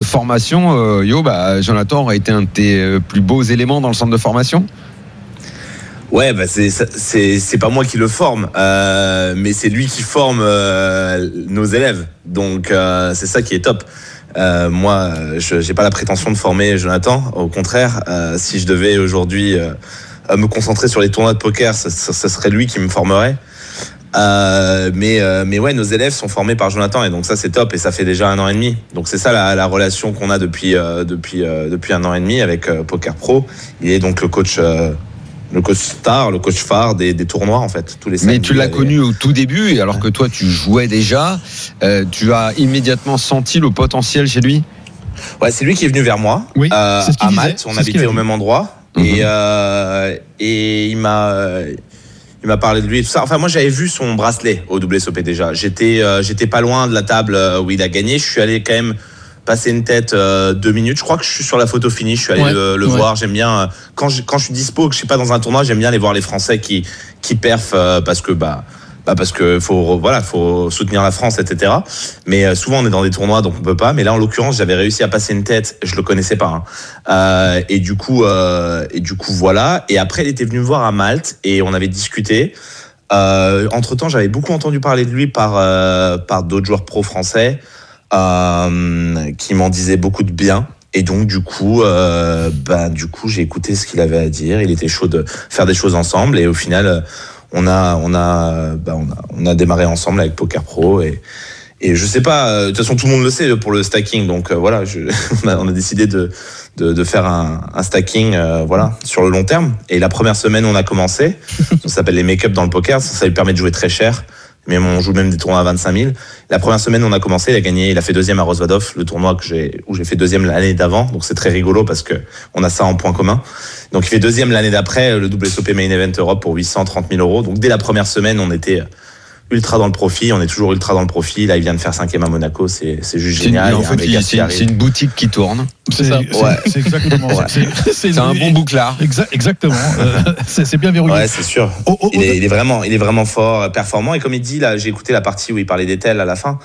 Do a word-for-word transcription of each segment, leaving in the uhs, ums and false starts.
formation, euh, Yo, bah, Jonathan aurait été un de tes plus beaux éléments dans le centre de formation. Ouais, bah c'est c'est c'est pas moi qui le forme, euh, mais c'est lui qui forme euh, nos élèves. Donc euh, c'est ça qui est top. Euh, moi, je j'ai pas la prétention de former Jonathan. Au contraire, euh, si je devais aujourd'hui euh, me concentrer sur les tournois de poker, ce, ce, ce serait lui qui me formerait. Euh, mais euh, mais ouais, nos élèves sont formés par Jonathan et donc ça c'est top et ça fait déjà un an et demi. Donc c'est ça la, la relation qu'on a depuis euh, depuis euh, depuis un an et demi avec euh, Poker Pro. Il est donc le coach. Euh, Le coach star, le coach phare des, des tournois en fait, tous les. Mais tu l'as connu au tout début, et alors que toi tu jouais déjà, euh, tu as immédiatement senti le potentiel chez lui. Ouais, c'est lui qui est venu vers moi. Oui, euh, c'est ce qu'il à Malte, disait, on c'est habitait au même endroit, mm-hmm. et euh, et il m'a il m'a parlé de lui et tout ça. Enfin, moi j'avais vu son bracelet au W S O P déjà. J'étais euh, j'étais pas loin de la table où il a gagné. Je suis allé quand même passer une tête euh, deux minutes. Je crois que je suis sur la photo finie. Je suis allé ouais, le, le ouais. voir. J'aime bien euh, quand je quand je suis dispo, que je suis pas dans un tournoi, j'aime bien aller voir les Français qui qui perfent euh, parce que bah bah parce que faut voilà faut soutenir la France, et cetera. Mais euh, souvent on est dans des tournois donc on peut pas. Mais là en l'occurrence j'avais réussi à passer une tête. Je le connaissais pas. Hein. Euh, et du coup euh, et du coup voilà. Et après il était venu me voir à Malte et on avait discuté. Euh, entre temps j'avais beaucoup entendu parler de lui par euh, par d'autres joueurs pro français. Euh, qui m'en disait beaucoup de bien et donc du coup euh, bah du coup j'ai écouté ce qu'il avait à dire. Il était chaud de faire des choses ensemble et au final on a on a bah on a on a démarré ensemble avec Poker Pro et et je sais pas, de toute façon tout le monde le sait pour le stacking, donc euh, voilà je, on, a, on a décidé de de, de faire un, un stacking euh, voilà sur le long terme. Et la première semaine on a commencé, ça s'appelle les make-up dans le poker, ça, ça lui permet de jouer très cher. Mais on joue même des tournois à vingt-cinq mille. La première semaine, on a commencé, il a gagné, il a fait deuxième à Rosvadov, le tournoi que j'ai, où j'ai fait deuxième l'année d'avant. Donc c'est très rigolo parce que on a ça en point commun. Donc il fait deuxième l'année d'après, le W S O P Main Event Europe pour huit cent trente mille euros. Donc dès la première semaine, on était ultra dans le profit, on est toujours ultra dans le profit. Là, il vient de faire cinquième à Monaco, c'est, c'est juste c'est génial. Une, en fait, il, c'est, c'est une boutique qui tourne. C'est, c'est ça. C'est, ouais. c'est exactement ça. C'est, c'est, c'est, c'est un bon bouclard. Exa- exactement. euh, c'est, c'est bien verrouillé. Ouais, c'est sûr. Oh, oh, il, est, il est vraiment, il est vraiment fort, performant. Et comme il dit, là, j'ai écouté la partie où il parlait d'Etel à la fin,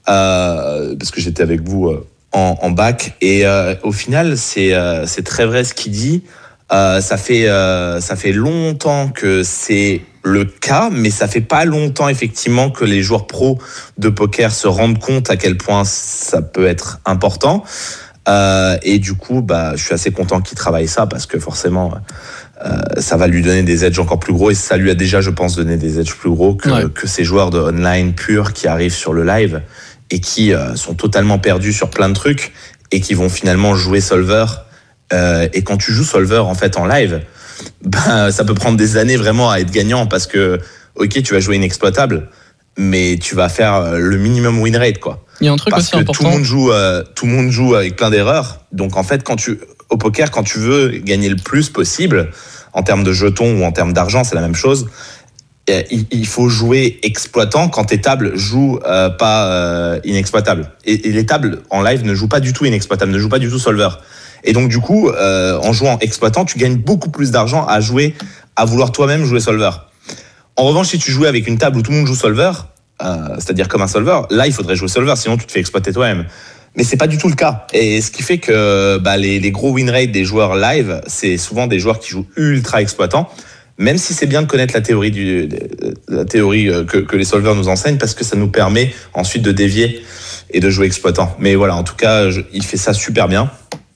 euh, parce que j'étais avec vous euh, en, en bac. Et euh, au final, c'est, euh, c'est très vrai ce qu'il dit. Euh, ça fait, euh, ça fait longtemps que c'est le cas, mais ça fait pas longtemps effectivement que les joueurs pros de poker se rendent compte à quel point ça peut être important. Euh, et du coup, bah, je suis assez content qu'il travaille ça parce que forcément, euh, ça va lui donner des edges encore plus gros et ça lui a déjà, je pense, donné des edges plus gros que, ouais. que ces joueurs de online purs qui arrivent sur le live et qui euh, sont totalement perdus sur plein de trucs et qui vont finalement jouer solver. Euh, et quand tu joues solver en fait en live, ben, ça peut prendre des années vraiment à être gagnant parce que, ok, tu vas jouer inexploitable, mais tu vas faire le minimum win rate, quoi. Il y a un truc parce aussi que important. Tout le monde joue, euh, tout le monde joue avec plein d'erreurs. Donc, en fait, quand tu, au poker, quand tu veux gagner le plus possible, en termes de jetons ou en termes d'argent, c'est la même chose. Il, il faut jouer exploitant quand tes tables jouent euh, pas euh, inexploitables. Et, et les tables en live ne jouent pas du tout inexploitables, ne jouent pas du tout solver. Et donc, du coup, euh, en jouant exploitant, tu gagnes beaucoup plus d'argent à jouer, à vouloir toi-même jouer solver. En revanche, si tu jouais avec une table où tout le monde joue solver, euh, c'est-à-dire comme un solver, là, il faudrait jouer solver, sinon tu te fais exploiter toi-même. Mais c'est pas du tout le cas. Et ce qui fait que bah, les, les gros win rates des joueurs live, c'est souvent des joueurs qui jouent ultra exploitant, même si c'est bien de connaître la théorie, du, la théorie que, que les solvers nous enseignent, parce que ça nous permet ensuite de dévier et de jouer exploitant. Mais voilà, en tout cas, je, il fait ça super bien.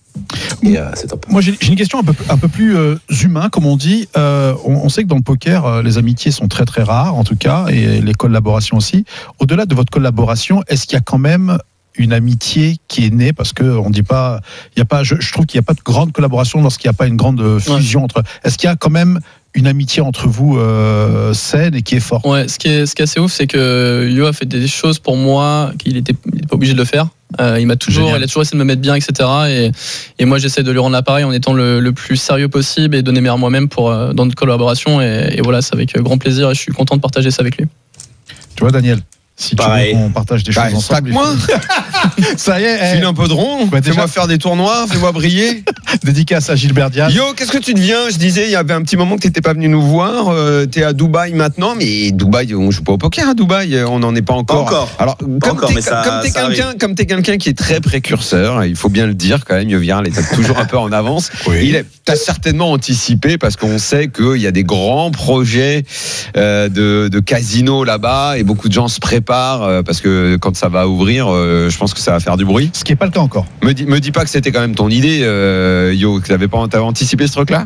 Et euh, c'est top. Moi j'ai, j'ai une question un peu, un peu plus euh, humain, comme on dit. Euh, on, on sait que dans le poker, euh, les amitiés sont très très rares, en tout cas, et les collaborations aussi. Au-delà de votre collaboration, est-ce qu'il y a quand même une amitié qui est née, parce que on dit pas, il y a pas, je, je trouve qu'il n'y a pas de grande collaboration lorsqu'il n'y a pas une grande fusion ouais. entre. Est-ce qu'il y a quand même une amitié entre vous euh, saine et qui est forte? Ouais, ce qui est, ce qui est assez ouf, c'est que Yo a fait des choses pour moi qu'il n'était pas obligé de le faire. Euh, il m'a toujours, Génial. il a toujours essayé de me mettre bien, et cetera. Et, et moi, j'essaie de lui rendre l'appareil en étant le, le plus sérieux possible et donner meilleur moi-même pour euh, dans notre collaboration. Et, et voilà, c'est avec grand plaisir et je suis content de partager ça avec lui. Tu vois, Daniel, si Pareil. tu veux qu'on partage des bah, choses ensemble, moi. Ça y est, file un peu de rond, bah, fais-moi faire des tournois, fais-moi briller. Dédicace à Gilbert Diaz. Yo, qu'est-ce que tu deviens? Je disais, il y avait un petit moment que tu n'étais pas venu nous voir. Euh, tu es à Dubaï maintenant, mais Dubaï, on joue pas au poker à Dubaï. On n'en est pas encore. Pas encore. Alors, comme tu es quelqu'un, comme t'es quelqu'un qui est très précurseur, il faut bien le dire quand même, Yoviral est toujours un peu en avance. Oui. Il t'a certainement anticipé parce qu'on sait qu'il y a des grands projets euh, de, de casino là-bas et beaucoup de gens se préparent euh, parce que quand ça va ouvrir, euh, je pense que ça va faire du bruit. Ce qui n'est pas le cas encore. Me dis, me dis pas que c'était quand même ton idée, euh, Yo, que tu n'avais pas t'avais anticipé ce truc-là?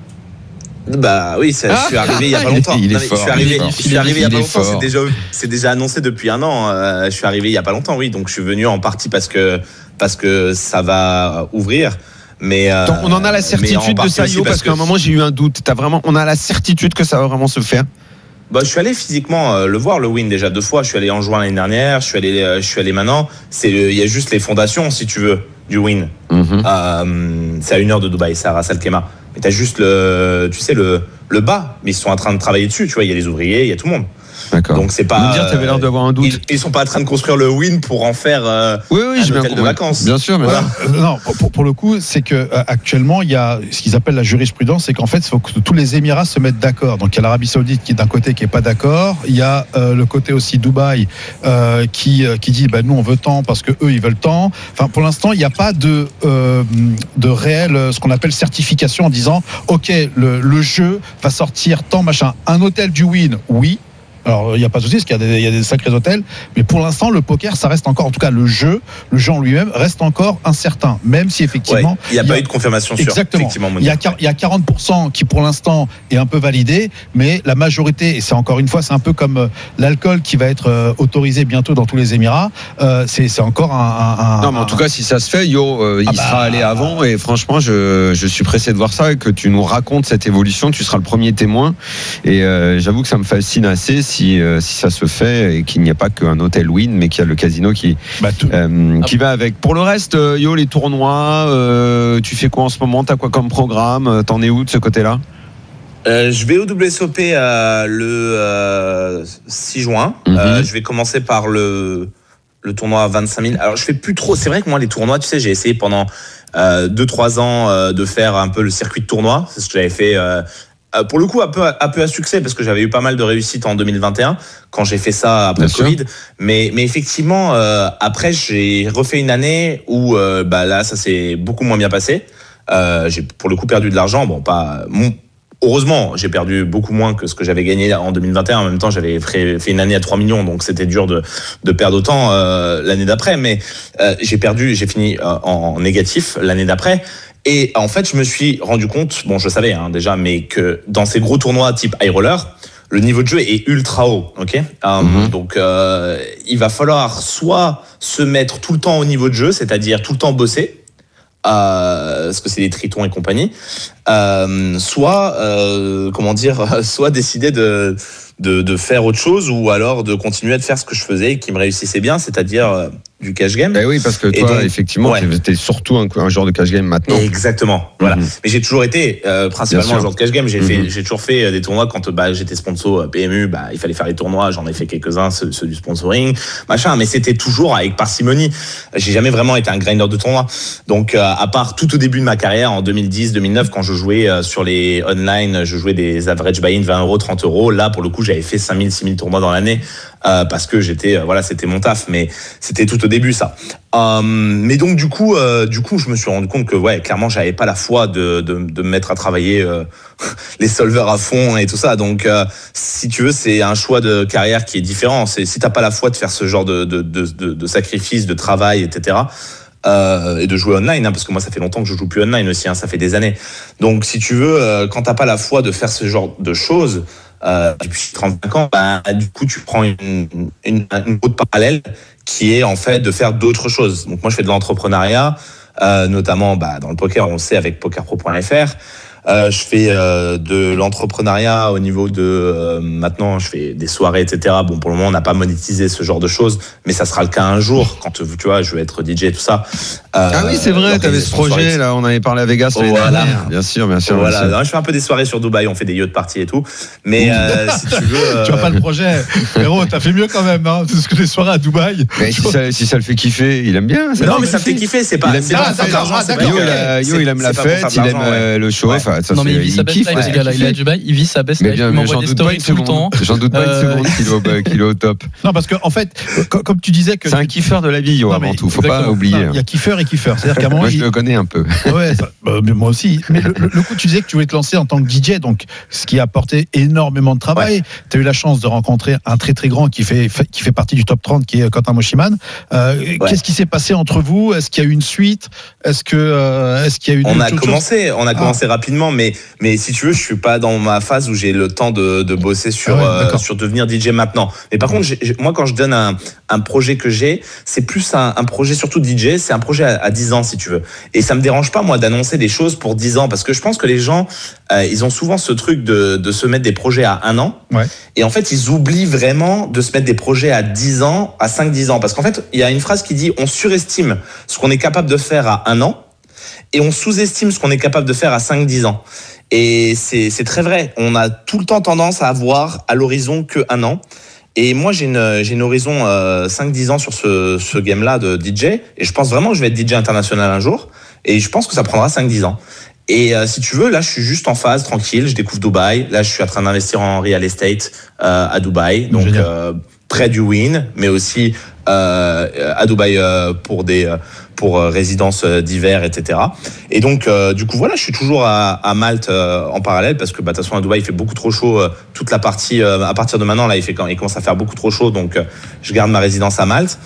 Bah oui, ça, je suis arrivé il y a pas longtemps. Il est Non, mais fort, je suis arrivé, il est fort. je suis arrivé il y a Il pas est longtemps. fort. C'est déjà, c'est déjà annoncé depuis un an. Euh, je suis arrivé il y a pas longtemps, oui. Donc je suis venu en partie parce que parce que ça va ouvrir. Mais euh, Donc, on en a la certitude de ça, Yo, parce, parce qu'à un moment j'ai eu un doute. T'as vraiment, on a la certitude que ça va vraiment se faire. Bah, je suis allé physiquement euh, le voir, le Wynn, déjà deux fois. Je suis allé en juin l'année dernière. Je suis allé, euh, je suis allé maintenant. C'est, il y a juste les fondations, si tu veux, du Wynn. Mm-hmm. Euh, c'est à une heure de Dubaï, c'est à Ras Al Khaimah. Mais t'as juste le, tu sais, le, le bas. Mais ils sont en train de travailler dessus. Tu vois, il y a les ouvriers, il y a tout le monde. D'accord. Donc c'est pas. Me dire, t'avais l'air d'avoir un doute. Ils, ils sont pas en train de construire le Wynn pour en faire euh, oui, oui, un j'ai bien hôtel de compris. vacances. Bien sûr, mais Voilà. Euh, non, pour, pour le coup, c'est que euh, actuellement, il y a ce qu'ils appellent la jurisprudence, c'est qu'en fait, il faut que tous les Émirats se mettent d'accord. Donc, il y a l'Arabie Saoudite qui est d'un côté qui est pas d'accord. Il y a euh, le côté aussi Dubaï euh, qui euh, qui dit, bah, nous on veut tant parce que eux ils veulent tant. Enfin, pour l'instant, il n'y a pas de euh, de réel euh, ce qu'on appelle certification en disant, ok, le, le jeu va sortir tant machin. Un hôtel du Wynn, oui. Alors, il n'y a pas de souci, parce qu'il y a, des, il y a des sacrés hôtels, mais pour l'instant, le poker, ça reste encore, en tout cas, le jeu, le jeu en lui-même, reste encore incertain, même si effectivement. Ouais, il n'y a, a pas eu de confirmation sûre. Exactement. Effectivement, il, y a, il y a quarante pour cent qui, pour l'instant, est un peu validé, mais la majorité, et c'est encore une fois, c'est un peu comme euh, l'alcool qui va être euh, autorisé bientôt dans tous les Émirats, euh, c'est, c'est encore un, un, un. Non, mais en tout cas, si ça se fait, Yo, euh, il ah bah, sera allé avant, et franchement, je, je suis pressé de voir ça, et que tu nous racontes cette évolution, tu seras le premier témoin, et euh, j'avoue que ça me fascine assez si, euh, si ça se fait, et qu'il n'y a pas qu'un hôtel Wynn, mais qu'il y a le casino qui, bah, tout... euh, qui va avec. Pour le reste, euh, Yo, les tournois, euh, tu fais quoi en ce moment? T'as quoi comme programme? T'en es où de ce côté-là? Euh, je vais au W S O P euh, le euh, six juin. Mm-hmm. Euh, je vais commencer par le, le tournoi à vingt-cinq mille. Alors, je fais plus trop. C'est vrai que moi, les tournois, tu sais, j'ai essayé pendant euh, deux trois ans euh, de faire un peu le circuit de tournoi. C'est ce que j'avais fait. Euh, Euh, pour le coup, un peu, un peu à succès, parce que j'avais eu pas mal de réussite en deux mille vingt et un, quand j'ai fait ça après Bien le Covid. Sûr. Mais, mais effectivement, euh, après, j'ai refait une année où, euh, bah là, ça s'est beaucoup moins bien passé. Euh, j'ai pour le coup perdu de l'argent. Bon, pas, mon, heureusement, j'ai perdu beaucoup moins que ce que j'avais gagné en deux mille vingt et un. En même temps, j'avais fait une année à trois millions, donc c'était dur de, de perdre autant euh, l'année d'après. Mais euh, j'ai perdu, j'ai fini euh, en négatif l'année d'après. Et en fait, je me suis rendu compte, bon, je savais hein, déjà, mais que dans ces gros tournois type high roller, le niveau de jeu est ultra haut, ok. Um, mm-hmm. Donc, euh, il va falloir soit se mettre tout le temps au niveau de jeu, c'est-à-dire tout le temps bosser, euh, parce que c'est des tritons et compagnie, euh, soit, euh, comment dire, soit décider de, de de faire autre chose, ou alors de continuer à faire ce que je faisais et qui me réussissait bien, c'est-à-dire euh, du cash game. Eh oui, parce que toi, donc, effectivement, ouais. t'es surtout un, un genre de cash game maintenant. Exactement. Voilà. Mm-hmm. Mais j'ai toujours été euh, principalement un genre de cash game. J'ai mm-hmm. fait, j'ai toujours fait des tournois quand bah, j'étais sponsor P M U. Bah, il fallait faire les tournois. J'en ai fait quelques-uns, ceux, ceux du sponsoring, machin. Mais c'était toujours avec parcimonie. J'ai jamais vraiment été un grinder de tournoi. Donc, euh, à part tout au début de ma carrière en deux mille dix, deux mille neuf, quand je jouais euh, sur les online, je jouais des average buy-in vingt euros, trente euros. Là, pour le coup, j'avais fait cinq mille, six mille tournois dans l'année. Euh, parce que j'étais, euh, voilà, c'était mon taf, mais c'était tout au début ça. Euh, mais donc du coup, euh, du coup, je me suis rendu compte que ouais, clairement, j'avais pas la foi de de, de me mettre à travailler euh, les solvers à fond et tout ça. Donc, euh, si tu veux, c'est un choix de carrière qui est différent. C'est si t'as pas la foi de faire ce genre de de de, de, de sacrifice, de travail, et cetera. Euh, et de jouer online, hein, parce que moi ça fait longtemps que je joue plus online aussi, hein, ça fait des années. Donc si tu veux, euh, quand t'as pas la foi de faire ce genre de choses, euh, depuis trente-cinq ans, bah, du coup tu prends une, une, une route parallèle qui est en fait de faire d'autres choses. Donc moi je fais de l'entrepreneuriat, euh, notamment bah, dans le poker, on le sait avec poker pro point f r. Euh, je fais euh, de l'entrepreneuriat au niveau de euh, maintenant je fais des soirées, et cetera. Bon, pour le moment on n'a pas monétisé ce genre de choses, mais ça sera le cas un jour quand tu vois je vais être D J et tout ça. Euh, ah oui, c'est vrai, tu avais ce projet là, on avait parlé à Vegas l'année voilà. dernière. Bien sûr, bien sûr. Voilà, bien sûr. Non, je fais un peu des soirées sur Dubaï, on fait des yacht parties et tout, mais euh, si tu veux euh... tu vois pas le projet, frérot, t'as fait mieux quand même, hein, parce que les soirées à Dubaï. Mais si ça, si ça le fait kiffer, il aime bien. Mais non, mais ça me fait kiffer, c'est pas. C'est pas faire de l'argent. Yo, il aime la fête, il aime le show. Non, mais il vit sa best life, ce gars-là. Il est à Dubaï, il vit sa best life. Il m'envoie des stories tout le temps. J'en doute pas une seconde qu'il est au top. Non, parce qu'en fait, comme tu disais que. C'est un kiffeur de la vie, Yo, avant tout. Faut pas oublier. Il y a kiffeur et kiffeur. C'est-à-dire qu'à un moment. Moi, je le connais un peu. Ouais, moi aussi. Mais le coup, tu disais que tu voulais te lancer en tant que D J, donc ce qui a apporté énormément de travail. Tu as eu la chance de rencontrer un très très grand qui fait qui fait partie du top trente, qui est Quentin Moshiman. Qu'est-ce qui s'est passé entre vous? Est-ce qu'il y a eu une suite? Est-ce que est-ce qu'il y a eu On a commencé, on a commencé ah. rapidement, mais mais si tu veux, je suis pas dans ma phase où j'ai le temps de, de bosser sur ah ouais, euh, sur devenir D J maintenant. Mais par mmh. contre, j'ai, moi quand je donne un un projet que j'ai, c'est plus un, un projet surtout D J, c'est un projet à, à dix ans si tu veux. Et ça me dérange pas moi d'annoncer des choses pour dix ans parce que je pense que les gens euh, ils ont souvent ce truc de de se mettre des projets à un an. Ouais. Et en fait, ils oublient vraiment de se mettre des projets à dix ans, à cinq dix ans parce qu'en fait, il y a une phrase qui dit on surestime ce qu'on est capable de faire à un an et on sous-estime ce qu'on est capable de faire à cinq dix ans. Et c'est, c'est très vrai. On a tout le temps tendance à avoir à l'horizon que un an. Et moi, j'ai une, j'ai une horizon euh, cinq dix ans sur ce, ce game-là de D J. Et je pense vraiment que je vais être D J international un jour. Et je pense que ça prendra cinq dix ans. Et euh, si tu veux, là, je suis juste en phase, tranquille. Je découvre Dubaï. Là, je suis en train d'investir en real estate euh, à Dubaï. Donc, euh, près du Win, mais aussi euh, à Dubaï euh, pour des... Euh, pour euh, résidences d'hiver, et cetera. Et donc, euh, du coup, voilà, je suis toujours à, à Malte euh, en parallèle parce que, bah, de toute façon, à Dubaï, il fait beaucoup trop chaud. Euh, toute la partie, euh, à partir de maintenant, là, il fait quand il commence à faire beaucoup trop chaud, donc euh, je garde ma résidence à Malte.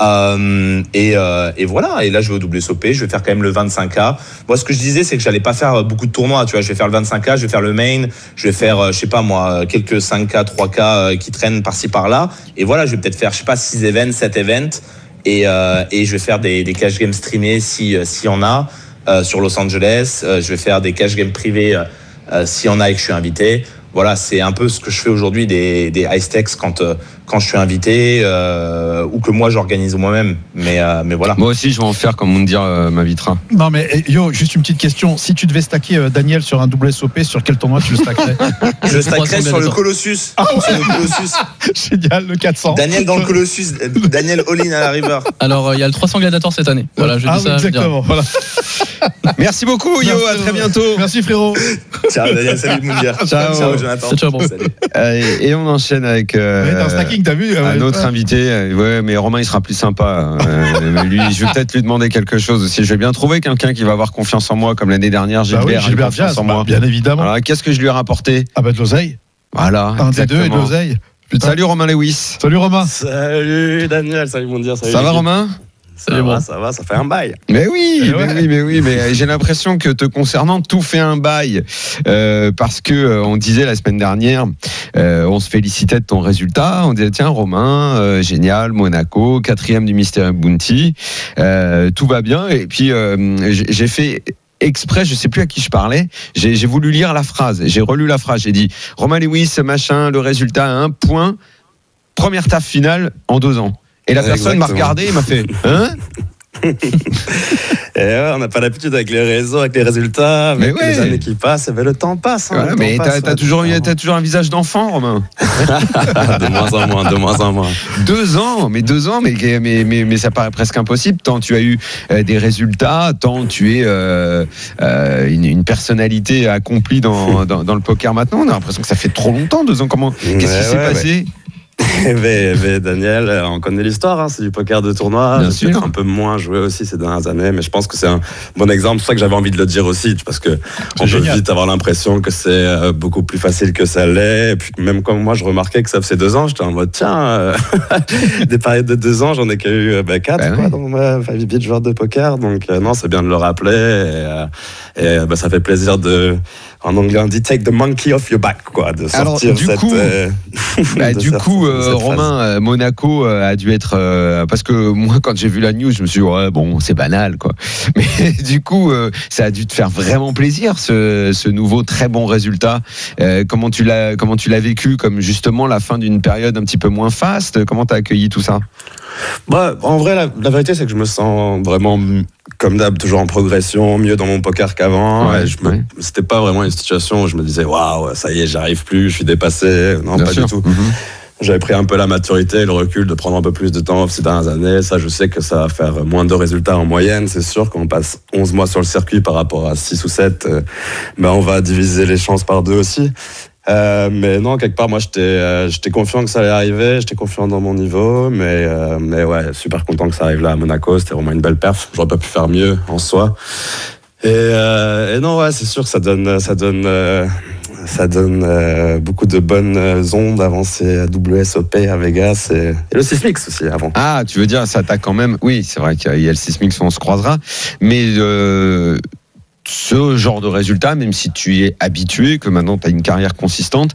Euh, et, euh, et voilà. Et là, je vais au W S O P. Je vais faire quand même le vingt-cinq K. Moi, ce que je disais, c'est que j'allais pas faire beaucoup de tournois. Tu vois, je vais faire le vingt-cinq K, je vais faire le main, je vais faire, euh, je sais pas moi, quelques cinq K, trois K euh, qui traînent par-ci par-là. Et voilà, je vais peut-être faire, je sais pas, six events, sept events. Et, euh, et je vais faire des, des cash games streamés si s'il y en a euh, sur Los Angeles. Euh, je vais faire des cash games privés euh, euh, s'il y en a et que je suis invité. Voilà, c'est un peu ce que je fais aujourd'hui des, des high stakes quand euh, quand je suis invité euh, ou que moi j'organise moi-même. Mais euh, mais voilà. Moi aussi, je vais en faire comme on me dit euh, m'invitera. Non mais Yo, juste une petite question. Si tu devais stacker euh, Daniel sur un W S O P, sur quel tournoi tu le stackerais? Je le stackerais sur le Colossus. Ah ouais. Sur le Colossus. Génial, le quatre cents. Daniel dans le Colossus. Daniel all-in à la river. Alors il euh, y a le trois cents Gladiator cette année. Voilà, je ah dis oui, ça. Exactement. Voilà. Merci beaucoup, Yo. Merci, à très bientôt. Merci frérot. Ciao Daniel, salut Moundir. Ciao. Ciao Jonathan. Ciao, bon. Salut. Euh, et on enchaîne avec euh, ouais, un stacking, t'as vu, un autre ouais. invité. Ouais, mais Romain, il sera plus sympa. Euh, lui, je vais peut-être lui demander quelque chose aussi. Je vais bien trouver quelqu'un qui va avoir confiance en moi, comme l'année dernière. Gilbert, bah oui, Gilbert confiance Diaz, en moi. Bien évidemment. Alors, qu'est-ce que je lui ai rapporté? Ah bah de l'oseille. Voilà. Un des deux et de l'oseille. Putain. Salut Romain Lewis. Salut Romain. Salut Daniel, salut mon dire. Ça va Romain? Ça va, bon. ça va, ça fait un bail. Mais oui, mais ouais. oui, mais oui, mais j'ai l'impression que te concernant, tout fait un bail euh, parce que euh, on disait la semaine dernière, euh, on se félicitait de ton résultat, on disait tiens Romain, euh, génial, Monaco, quatrième du Mystery Bounty, euh, tout va bien. Et puis euh, j'ai fait exprès, je sais plus à qui je parlais, j'ai, j'ai voulu lire la phrase, j'ai relu la phrase, j'ai dit Romain Lewis, machin, le résultat à un point, première taf finale en deux ans. Et la personne Exactement. m'a regardé et m'a fait hein. Et ouais, on n'a pas l'habitude avec les réseaux, avec les résultats, avec ouais. les années qui passent. Mais le temps passe. Hein, voilà, le mais temps t'as, passe, t'as, ouais, toujours, t'as toujours un visage d'enfant, Romain. De moins en moins, de moins en moins. Deux ans, mais deux ans, mais, mais, mais, mais ça paraît presque impossible. Tant tu as eu euh, des résultats, tant tu es euh, euh, une, une personnalité accomplie dans, dans, dans le poker maintenant. On a l'impression que ça fait trop longtemps, deux ans. Comment, qu'est-ce ouais, qui s'est ouais, passé ouais. mais, mais Daniel, on connaît l'histoire, hein, c'est du poker de tournoi. Bien j'ai sûr. un peu moins joué aussi ces dernières années, mais je pense que c'est un bon exemple. C'est pour ça que j'avais envie de le dire aussi, parce que c'est on génial. Peut vite avoir l'impression que c'est beaucoup plus facile que ça l'est. Et puis même comme moi, je remarquais que ça faisait deux ans, j'étais en mode tiens, euh, des périodes de deux ans, j'en ai qu'à eu bah, quatre bah, quoi, oui. dans ma vie de joueur de poker. Donc euh, non, c'est bien de le rappeler. Et, euh, et bah, ça fait plaisir de en anglais on dit take the monkey off your back, quoi, de sortir Alors, du cette. Coup, euh, bah, de du sortir coup, cette euh, phrase. Romain, euh, Monaco euh, a dû être euh, parce que moi, quand j'ai vu la news, je me suis dit ouais, bon, c'est banal, quoi. Mais du coup, euh, ça a dû te faire vraiment plaisir, ce, ce nouveau très bon résultat. Euh, comment tu l'as, comment tu l'as vécu, comme justement la fin d'une période un petit peu moins faste. Comment t'as accueilli tout ça? Bah, en vrai, la, la vérité, c'est que je me sens vraiment, comme d'hab, toujours en progression, mieux dans mon poker qu'avant. Ouais, et je me, ouais. C'était pas vraiment une situation où je me disais, waouh, ça y est, j'arrive plus, je suis dépassé. Non, Bien pas sûr. du tout. Mm-hmm. J'avais pris un peu la maturité et le recul de prendre un peu plus de temps ces dernières années. Ça, je sais que ça va faire moins de résultats en moyenne. C'est sûr qu'on passe onze mois sur le circuit par rapport à six ou sept. Euh, ben, on va diviser les chances par deux aussi. Euh, mais non, quelque part, moi, j'étais, euh, j'étais confiant que ça allait arriver, j'étais confiant dans mon niveau, mais, euh, mais ouais, super content que ça arrive là à Monaco. C'était vraiment une belle perf. J'aurais pas pu faire mieux en soi. Et, euh, et non, ouais, c'est sûr que ça donne, ça donne, euh, ça donne euh, beaucoup de bonnes ondes avant ces W S O P à Vegas et, et le Sysmix aussi avant. Ah, tu veux dire, ça t'a quand même. Oui, c'est vrai qu'il y a le Sysmix, on se croisera, mais. Euh... Ce genre de résultat, même si tu y es habitué, que maintenant tu as une carrière consistante,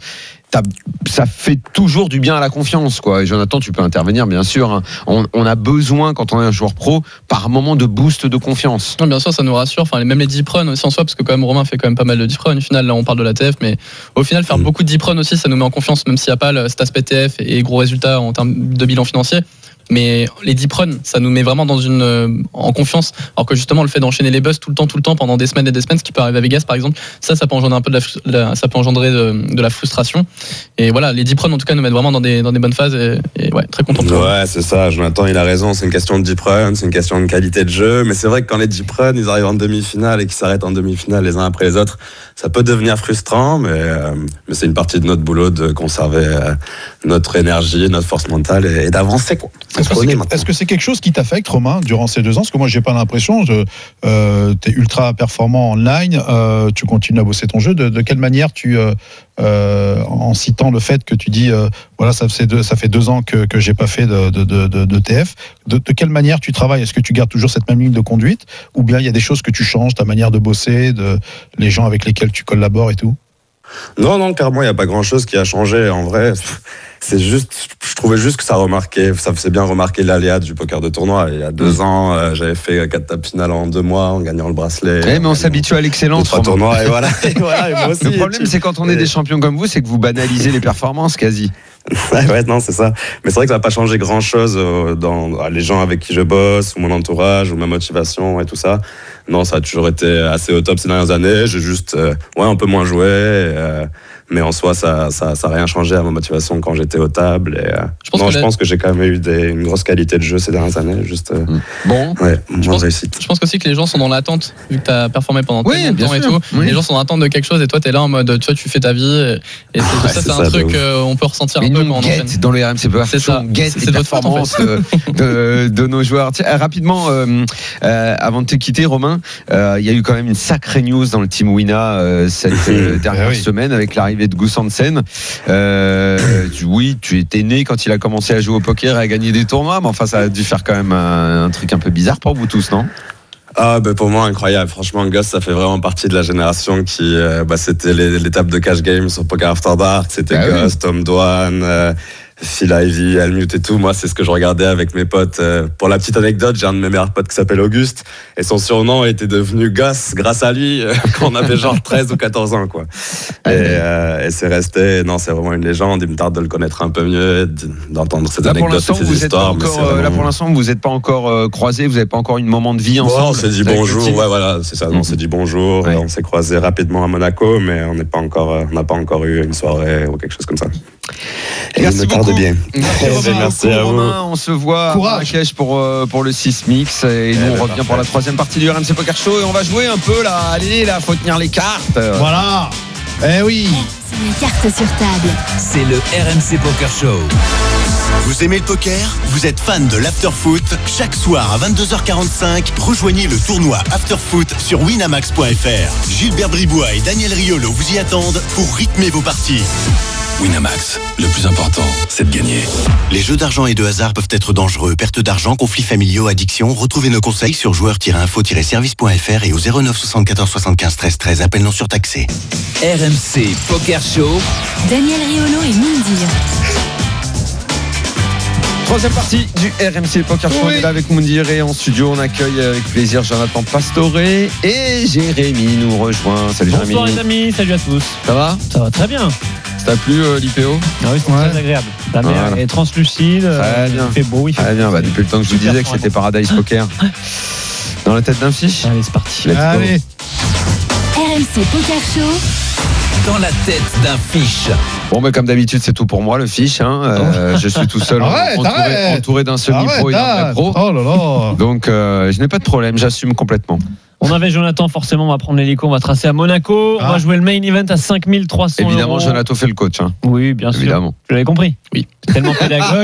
ça fait toujours du bien à la confiance, quoi. Et Jonathan, tu peux intervenir, bien sûr. Hein. On, on a besoin, quand on est un joueur pro, par moment de boost de confiance. Non, bien sûr, ça nous rassure. Enfin, même les deep runs aussi en soi, parce que quand même Romain fait quand même pas mal de deep runs. Au final, là, on parle de la T F, mais au final, faire mmh. beaucoup de deep runs aussi, ça nous met en confiance, même s'il n'y a pas cet aspect T F et gros résultats en termes de bilan financier. Mais les deep runs, ça nous met vraiment dans une, euh, en confiance. Alors que justement, le fait d'enchaîner les buzz tout le temps, tout le temps, pendant des semaines et des semaines, ce qui peut arriver à Vegas, par exemple, ça, ça peut engendrer un peu de la, la ça peut engendrer de, de la frustration. Et voilà, les deep runs, en tout cas, nous mettent vraiment dans des, dans des bonnes phases. Et, et ouais, très content. Ouais, c'est ça. Jonathan, il a raison. C'est une question de deep run, c'est une question de qualité de jeu. Mais c'est vrai que quand les deep runs, ils arrivent en demi-finale et qu'ils s'arrêtent en demi-finale les uns après les autres, ça peut devenir frustrant. Mais, euh, mais c'est une partie de notre boulot de conserver euh, notre énergie, notre force mentale et, et d'avancer, quoi. Est-ce que, c'est, est-ce que c'est quelque chose qui t'affecte, Romain, durant ces deux ans? Parce que moi, j'ai pas l'impression. Tu euh, es ultra performant online, euh, tu continues à bosser ton jeu. De, de quelle manière tu, euh, euh, en citant le fait que tu dis, euh, voilà, ça fait deux, ça fait deux ans que que j'ai pas fait de, de, de, de, de T F. De, de quelle manière tu travailles? Est-ce que tu gardes toujours cette même ligne de conduite, ou bien il y a des choses que tu changes, ta manière de bosser, de les gens avec lesquels tu collabores et tout? Non, non, clairement, il n'y a pas grand-chose qui a changé. En vrai, c'est juste, je trouvais juste que ça remarquait, ça faisait bien remarquer l'aléa du poker de tournoi. Il y a deux ans, euh, j'avais fait quatre tables finales en deux mois en gagnant le bracelet. Ouais, mais on s'habitue à l'excellence. Trois tournois, et voilà. et voilà et moi aussi, le problème, c'est quand on est des champions comme vous, c'est que vous banalisez les performances quasi. Ouais, ouais, non, c'est ça. Mais c'est vrai que ça n'a pas changé grand-chose dans les gens avec qui je bosse, ou mon entourage, ou ma motivation et tout ça. Non, ça a toujours été assez au top ces dernières années. J'ai juste, euh, ouais, un peu moins joué. Euh, mais en soi, ça ça, ça a rien changé à ma motivation quand j'étais aux tables. Et, euh, je pense non, que je la... pense que j'ai quand même eu des, une grosse qualité de jeu ces dernières années. Juste, euh, bon, ouais, moins je pense, réussite. Je pense aussi que les gens sont dans l'attente, vu que tu as performé pendant oui, tellement de temps et tout. Oui. Les gens sont dans l'attente de quelque chose et toi, tu es là en mode, tu vois, tu fais ta vie. Et, et c'est, ouais, ça, c'est, c'est un ça, truc qu'on peut ressentir mais un peu nous, quand on enchaîne. Dans le R M C Poker Show, on guette les performances en fait. de, de, de nos joueurs. Tiens, rapidement, euh, euh, avant de te quitter, Romain, il euh, y a eu quand même une sacrée news dans le Team Wina euh, cette euh, dernière oui. semaine avec l'arrivée de Gus Hansen. Euh, tu, oui, tu étais né quand il a commencé à jouer au poker et à gagner des tournois, mais enfin, ça a dû faire quand même un, un truc un peu bizarre pour vous tous, non? Ah ben pour moi incroyable, franchement Gus ça fait vraiment partie de la génération qui euh, bah, c'était les, l'étape de cash game sur Poker After Dark, c'était ah, Gus, oui. Tom Dwan, euh, Phil Ivey, Helmut et tout. Moi, c'est ce que je regardais avec mes potes. Pour la petite anecdote, j'ai un de mes meilleurs potes qui s'appelle Auguste et son surnom était devenu Gus grâce à lui quand on avait genre treize ou quatorze ans, quoi. Et, euh, et c'est resté. Non, c'est vraiment une légende. Il me tarde de le connaître un peu mieux, d'entendre ces anecdotes et ces histoires. Encore, vraiment... Là, pour l'instant, vous n'êtes pas encore euh, croisés, vous n'avez pas encore une moment de vie ensemble. Ouais, on s'est dit bonjour. Ouais, voilà, c'est ça. Mm-hmm. On s'est dit bonjour. Ouais. On s'est croisés rapidement à Monaco, mais on n'est pas encore, on n'a pas encore eu une soirée ou quelque chose comme ça. Et merci beaucoup. Bien. Merci, Romain, merci à vous. Romain, on se voit Courage. à Marrakech pour, euh, pour le Sysmix et nous on revient parfait. Pour la troisième partie du R M C Poker Show et on va jouer un peu là. Allez là, faut tenir les cartes. Voilà. Eh oui. C'est les cartes sur table. C'est le R M C Poker Show. Vous aimez le poker? Vous êtes fan de l'afterfoot? Chaque soir à vingt-deux heures quarante-cinq, rejoignez le tournoi Afterfoot sur winamax point f r. Gilbert Bribois et Daniel Riolo vous y attendent pour rythmer vos parties. Winamax, le plus important, c'est de gagner. Les jeux d'argent et de hasard peuvent être dangereux. Perte d'argent, conflits familiaux, addiction. Retrouvez nos conseils sur joueurs tiret info tiret service point f r et au zéro neuf soixante-quatorze soixante-quinze treize treize. Appel non surtaxé. R M C Poker Show. Daniel Riolo et Moundir. Troisième partie du R M C Poker Show. Oui. On est là avec Moundir et en studio, on accueille avec plaisir Jonathan Pastore et Jérémy nous rejoint. Salut Jérémy. Bonsoir les amis, salut à tous. Ça va? Ça va très bien. Ça t'a plu euh, l'I P O? Ah oui, c'est Ouais. très agréable. La mer Voilà. est translucide, euh, bien. il fait beau, il fait Ah bien, bah, depuis le temps que je vous Super disais que c'était Paradise Poker. Dans la tête d'un fiche. Allez, c'est parti. Let's go. Allez, R M C Poker Show. Dans la tête d'un fiche. Bon, bah, comme d'habitude, c'est tout pour moi, le fiche. Hein. Euh, je suis tout seul, Arrête, entouré, arrête. entouré d'un semi-pro et d'un arrête, vrai pro. oh là là. Donc, euh, je n'ai pas de problème, j'assume complètement. On avait Jonathan, forcément, on va prendre l'hélico, on va tracer à Monaco. Ah. On va jouer le main event à cinq mille trois cents euros. Évidemment, Jonathan fait le coach. Hein. Oui, bien sûr. Évidemment. Vous l'avez compris? Oui. C'est tellement pédagogue.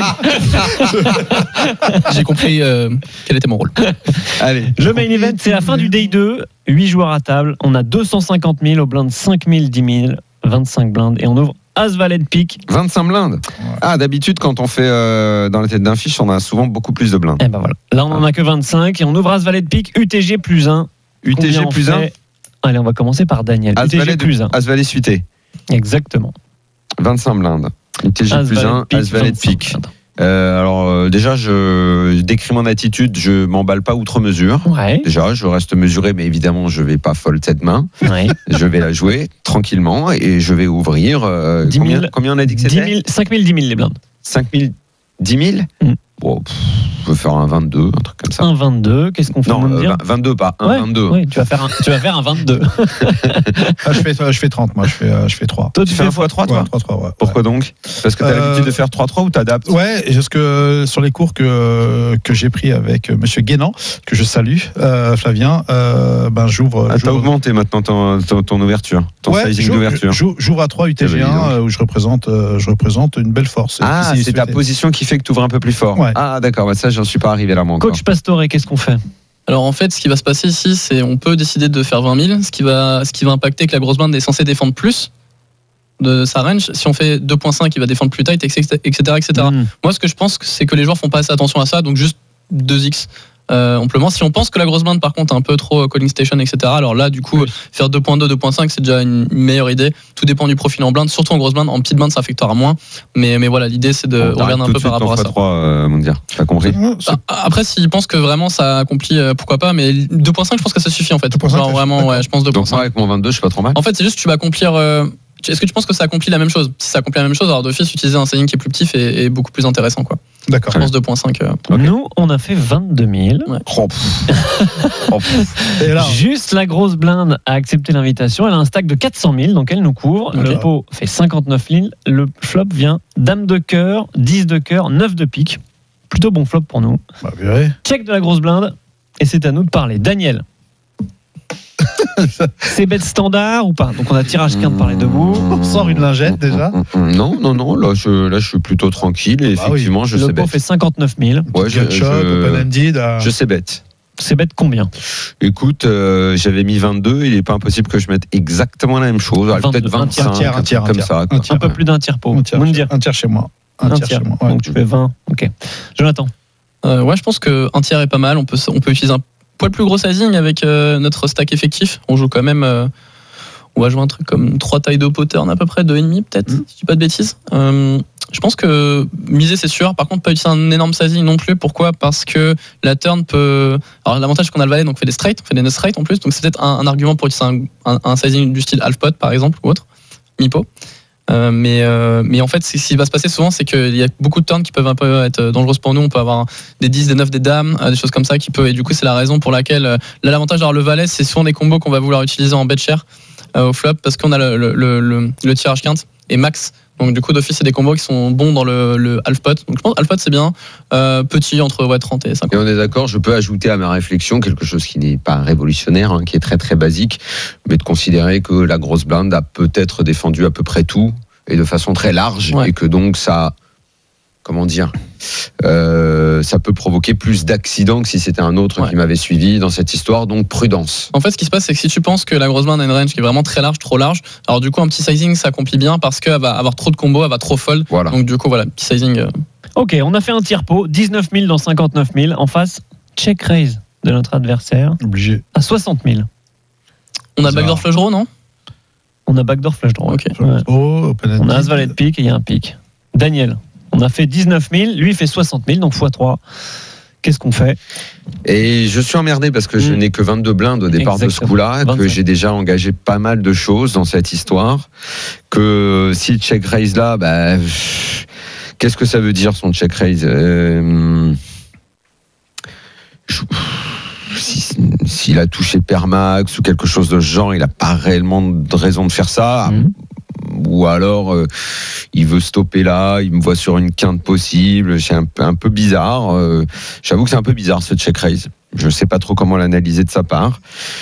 J'ai compris euh, quel était mon rôle. Allez. Le main event, c'est la fin du day deux. huit joueurs à table. On a deux cent cinquante mille au blind, cinq mille, dix mille, vingt-cinq blindes. Et on ouvre As-Valet de pique. vingt-cinq blindes. Ah, d'habitude, quand on fait euh, dans la tête d'un fiche, on a souvent beaucoup plus de blindes. Et ben voilà. Là, on en a que vingt-cinq. Et on ouvre As-Valet de pique, U T G plus un. U T G Combien on plus un. fait? Allez, on va commencer par Daniel. U T G As-Valet plus un. As-Valet suité. Exactement. vingt-cinq blindes. U T G plus As-Valet un. de pique, As-Valet de vingt-cinq pique. blindes. Euh, alors, euh, déjà, je, je décris mon attitude. Je m'emballe pas outre mesure. Ouais. Déjà, je reste mesuré, mais évidemment, je vais pas fold cette main. Ouais. Je vais la jouer tranquillement et je vais ouvrir. Euh, dix combien, mille. combien on a dit que dix c'était mille, cinq mille, dix mille les blindes. cinq mille, dix mille Mm. Bon, pff, je vais faire un vingt-deux, un truc comme ça. un vingt-deux, qu'est-ce qu'on fait? Non, on va me euh, dire vingt-deux, pas un Ouais, vingt-deux. ouais, tu vas faire un, tu vas faire un vingt-deux. Ah, je, fais, je fais trente, moi, je fais, euh, je fais trois. Toi, Tu fais un fois trois, toi Ouais, trois, trois, ouais. Pourquoi donc? Parce que tu as Euh, l'habitude de faire trois trois ou t'adaptes? Ouais, et parce que sur les cours que, que j'ai pris avec Monsieur Guénan, que je salue, euh, Flavien, euh, ben j'ouvre. Ah, t'as j'ouvre- augmenté maintenant ton, ton, ton ouverture, ton Ouais, sizing j'ouvre- d'ouverture. j'ouvre j'ouvre à trois U T G Eh ben, dis un donc. euh, où je représente, euh, je représente une belle force. Ah, Si, c'est ta souhaité. position qui fait que tu ouvres un peu plus fort. Ouais. Ah, d'accord, bah ça, j'en suis pas arrivé là, moi encore. Coach Pastore, qu'est-ce qu'on fait? Alors en fait, ce qui va se passer ici, c'est on peut décider de faire vingt mille, ce qui va, ce qui va impacter que la grosse blinde est censée défendre plus de sa range. Si on fait deux virgule cinq, il va défendre plus tight, et cetera, et cetera, et cetera. Mmh. Moi, ce que je pense, c'est que les joueurs font pas assez attention à ça, donc juste deux x euh, amplement. Si on pense que la grosse blinde, par contre, est un peu trop euh, calling station, et cetera, alors là, du coup, Oui. faire deux virgule deux, deux virgule cinq, c'est déjà une meilleure idée. Tout dépend du profil en blinde, surtout en grosse blinde. En petite blinde, ça affectera moins. Mais, mais voilà, l'idée, c'est de Bon, t'arrêtes regarder un tout peu de par suite rapport à ton ça. fois trois, euh, Mondir. T'as compris? Ouais, c'est- Ah, Après, s'ils pensent que vraiment ça accomplit, euh, pourquoi pas, mais deux virgule cinq, je pense que ça suffit en fait. deux virgule cinq, Genre vraiment, d'accord. ouais, je pense deux Donc, virgule moi, cinq. avec mon vingt-deux, je suis pas trop mal. En fait, c'est juste que tu vas accomplir. euh, Est-ce que tu penses que ça accomplit la même chose? Si ça accomplit la même chose, alors d'office, utiliser un sizing qui est plus petit est, est beaucoup plus intéressant, quoi. D'accord. Je pense deux virgule cinq. euh. Ok. Nous, on a fait vingt-deux mille. Oh, pff. Oh, pff. Et là, Juste la grosse blinde a accepté l'invitation. Elle a un stack de quatre cent mille, donc elle nous couvre. Le Ok. pot fait cinquante-neuf mille. Le flop vient dame de cœur, dix de cœur, neuf de pique. Plutôt bon flop pour nous. bah, verrez. Check de la grosse blinde. Et c'est à nous de parler. Daniel. C'est bête standard ou pas? Donc on a tirage quinte par les deux bouts. On sort une lingette déjà. Non, non, non, là je, là, je suis plutôt tranquille et Bah oui. effectivement, je Le sais pot bête. fait cinquante-neuf mille. Ouais, je, Gutshot, je- open-ended. euh, je sais bête. C'est bête combien? Écoute, euh, j'avais mis vingt-deux, il n'est pas impossible que je mette exactement la même chose. Alors, vingt-deux, peut-être un vingt-cinq, tiers, un tiers, un comme tiers. ça. Un quoi. tiers. Un peu plus d'un tiers pot. un tiers, Moundir. un tiers chez moi. Un, Un tiers, tiers. chez moi. ouais. Donc tu fais vingt. Ok. Jonathan. Euh, ouais, je pense qu'un tiers est pas mal. On peut, on peut utiliser un poil plus gros sizing avec euh, notre stack effectif. On joue quand même. euh, on va jouer un truc comme trois tailles de pattern à peu près, deux virgule cinq peut-être, Mm. si je dis pas de bêtises. Euh, je pense que miser c'est sûr. Par contre, pas utiliser un énorme sizing non plus. Pourquoi? Parce que la turn peut. Alors l'avantage c'est qu'on a le valet, donc on fait des straight, on fait des nut straight en plus. Donc c'est peut-être un, un argument pour utiliser un, un, un sizing du style half pot par exemple ou autre, mi-pot. Euh, mais, euh, mais en fait, ce qui va se passer souvent, c'est qu'il y a beaucoup de turns qui peuvent un peu être dangereuses pour nous. On peut avoir des dix, des neuf, des dames, euh, des choses comme ça qui peut. Et du coup, c'est la raison pour laquelle euh, là, l'avantage d'avoir le valet, c'est souvent des combos qu'on va vouloir utiliser en bet share euh, au flop parce qu'on a le, le, le, le, le tirage quinte et max. Donc du coup, d'office, c'est des combos qui sont bons dans le, le half pot. Donc je pense half pot c'est bien. Euh, petit entre ouais, trente et cinquante. Et on est d'accord, je peux ajouter à ma réflexion quelque chose qui n'est pas révolutionnaire, hein, qui est très très basique, mais de considérer que la grosse blinde a peut-être défendu à peu près tout et de façon très large, Ouais. et que donc ça comment dire, euh, ça peut provoquer plus d'accidents que si c'était un autre Ouais. qui m'avait suivi dans cette histoire, donc prudence. En fait, ce qui se passe, c'est que si tu penses que la grosse blinde a une range qui est vraiment très large, trop large, alors du coup, un petit sizing s'accomplit bien parce qu'elle va avoir trop de combos, elle va trop fold. Voilà. Donc du coup, voilà, petit sizing. euh, Ok, on a fait un tir pot, dix-neuf mille dans cinquante-neuf mille. En face, check raise de notre adversaire Obligé. à soixante mille. On a Ça backdoor va. flush draw, non? On a backdoor flush draw. Ok. Ouais. Oh, open On a ended. as valet de pique et il y a un pique. Daniel, on a fait dix-neuf mille, lui il fait soixante mille, donc fois trois. Qu'est-ce qu'on fait? Et je suis emmerdé parce que je Mm. n'ai que vingt-deux blindes au départ de ce Exactement. coup-là, que vingt-cinq. j'ai déjà engagé pas mal de choses dans cette histoire, que si le check raise là, bah, qu'est-ce que ça veut dire son check raise euh, je- si- S'il a touché Permax ou quelque chose de ce genre, il n'a pas réellement de raison de faire ça. Mhm. Ou alors euh, il veut stopper là, il me voit sur une quinte possible, c'est un, peu- un peu bizarre. euh, J'avoue que c'est un peu bizarre ce check raise. Je sais pas trop comment l'analyser de sa part.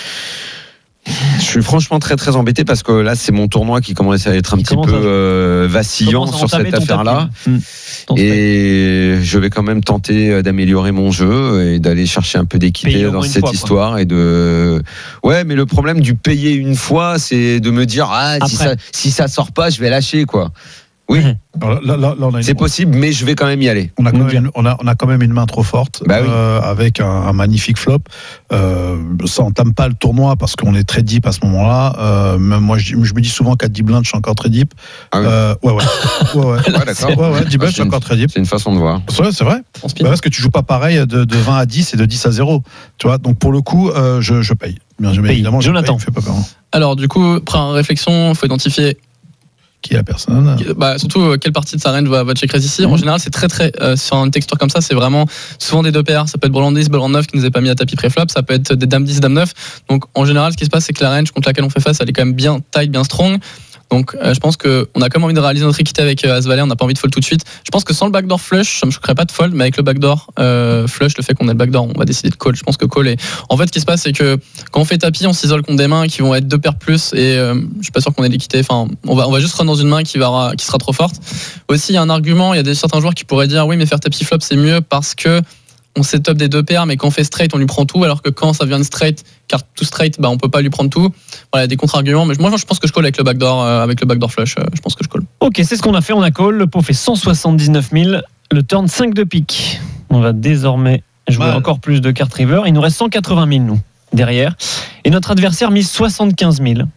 Je suis franchement très très embêté parce que là c'est mon tournoi qui commence à être un Qui petit commence peu à- euh, vacillant Commence à sur entamer cette ton affaire-là. tapis. Hmm. Ton strike. Et je vais quand même tenter d'améliorer mon jeu et d'aller chercher un peu d'équité Payer au dans moins une cette fois, quoi. histoire et de. Ouais, mais le problème du payer une fois, c'est de me dire ah si Après. ça si ça sort pas, je vais lâcher quoi. Oui, Alors là, là, là, on a une- c'est possible, mais je vais quand même y aller. On a, quand Mondial. même, on, a, on a quand même une main trop forte Bah oui. euh, avec un, un magnifique flop. Euh, ça entame pas le tournoi parce qu'on est très deep à ce moment-là. Euh, même moi, je, dis- je me dis souvent qu'à dix blindes, je suis encore très deep. Ah oui. Euh, ouais, ouais. ouais, ouais. Ouais, d'accord. Ouais, ouais, dix blindes, je suis encore très deep. C'est une façon de voir. Ouais, c'est vrai. en spin. Bah, parce que tu joues pas pareil de, de vingt à dix et de dix à zéro. Tu vois, donc pour le coup, euh, je, je paye. Bien, je, Paye. évidemment, je Jonathan. paye, fais pas peur. hein. Alors du coup, première réflexion, il faut identifier Qui est la personne bah, surtout euh, quelle partie de sa range va, va check raise ici. En général, c'est très très euh, sur une texture comme ça, c'est vraiment souvent des deux paires. Ça peut être Breland dix, Breland neuf qui nous est pas mis à tapis préflop. Ça peut être des Dame dix, Dame neuf. Donc en général, ce qui se passe, c'est que la range contre laquelle on fait face, elle est quand même bien tight, bien strong. Donc euh, je pense qu'on a quand même envie de réaliser notre équité avec euh, As Valet. On n'a pas envie de fold tout de suite. Je pense que sans le backdoor flush, ça me choquerait pas de fold, mais avec le backdoor euh, flush, le fait qu'on ait le backdoor, on va décider de call. Je pense que call est. En fait, ce qui se passe, c'est que quand on fait tapis, on s'isole contre des mains qui vont être deux paires plus, et euh, je suis pas sûr qu'on ait l'équité. Enfin, on va on va juste run dans une main qui va qui sera trop forte. Aussi, il y a un argument. Il y a des certains joueurs qui pourraient dire oui, mais faire tapis flop c'est mieux parce que on setup des deux paires, mais quand on fait straight, on lui prend tout, alors que quand ça vient de straight, carte tout straight, bah on peut pas lui prendre tout. Voilà, il y a des contre-arguments, mais moi je pense que je call avec le backdoor, euh, avec le backdoor flush. euh, je pense que je call. Ok, c'est ce qu'on a fait, on a call. Le pot fait cent soixante-dix-neuf mille. Le turn cinq de pique. On va désormais jouer Mal. encore plus de cartes river. Il nous reste cent quatre-vingt mille, nous, derrière. Et notre adversaire mise soixante-quinze mille.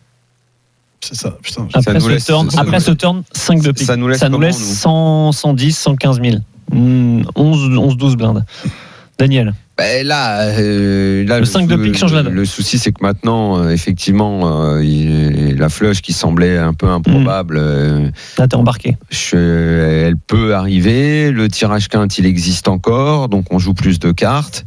C'est ça, putain. Ça Après, nous ce, laisse- turn, ça après nous- ce turn, cinq de pique. ça nous laisse comment, nous cent, cent dix, cent quinze mille. Hmm, onze, douze blindes. Daniel. Ben là, euh, là, Le cinq de pique change la donne. Le souci, c'est que maintenant, euh, effectivement, euh, il- la flush qui semblait un peu improbable, euh, Là, t'es embarqué. je- elle peut arriver. Le tirage quinte, il existe encore, donc on joue plus de cartes.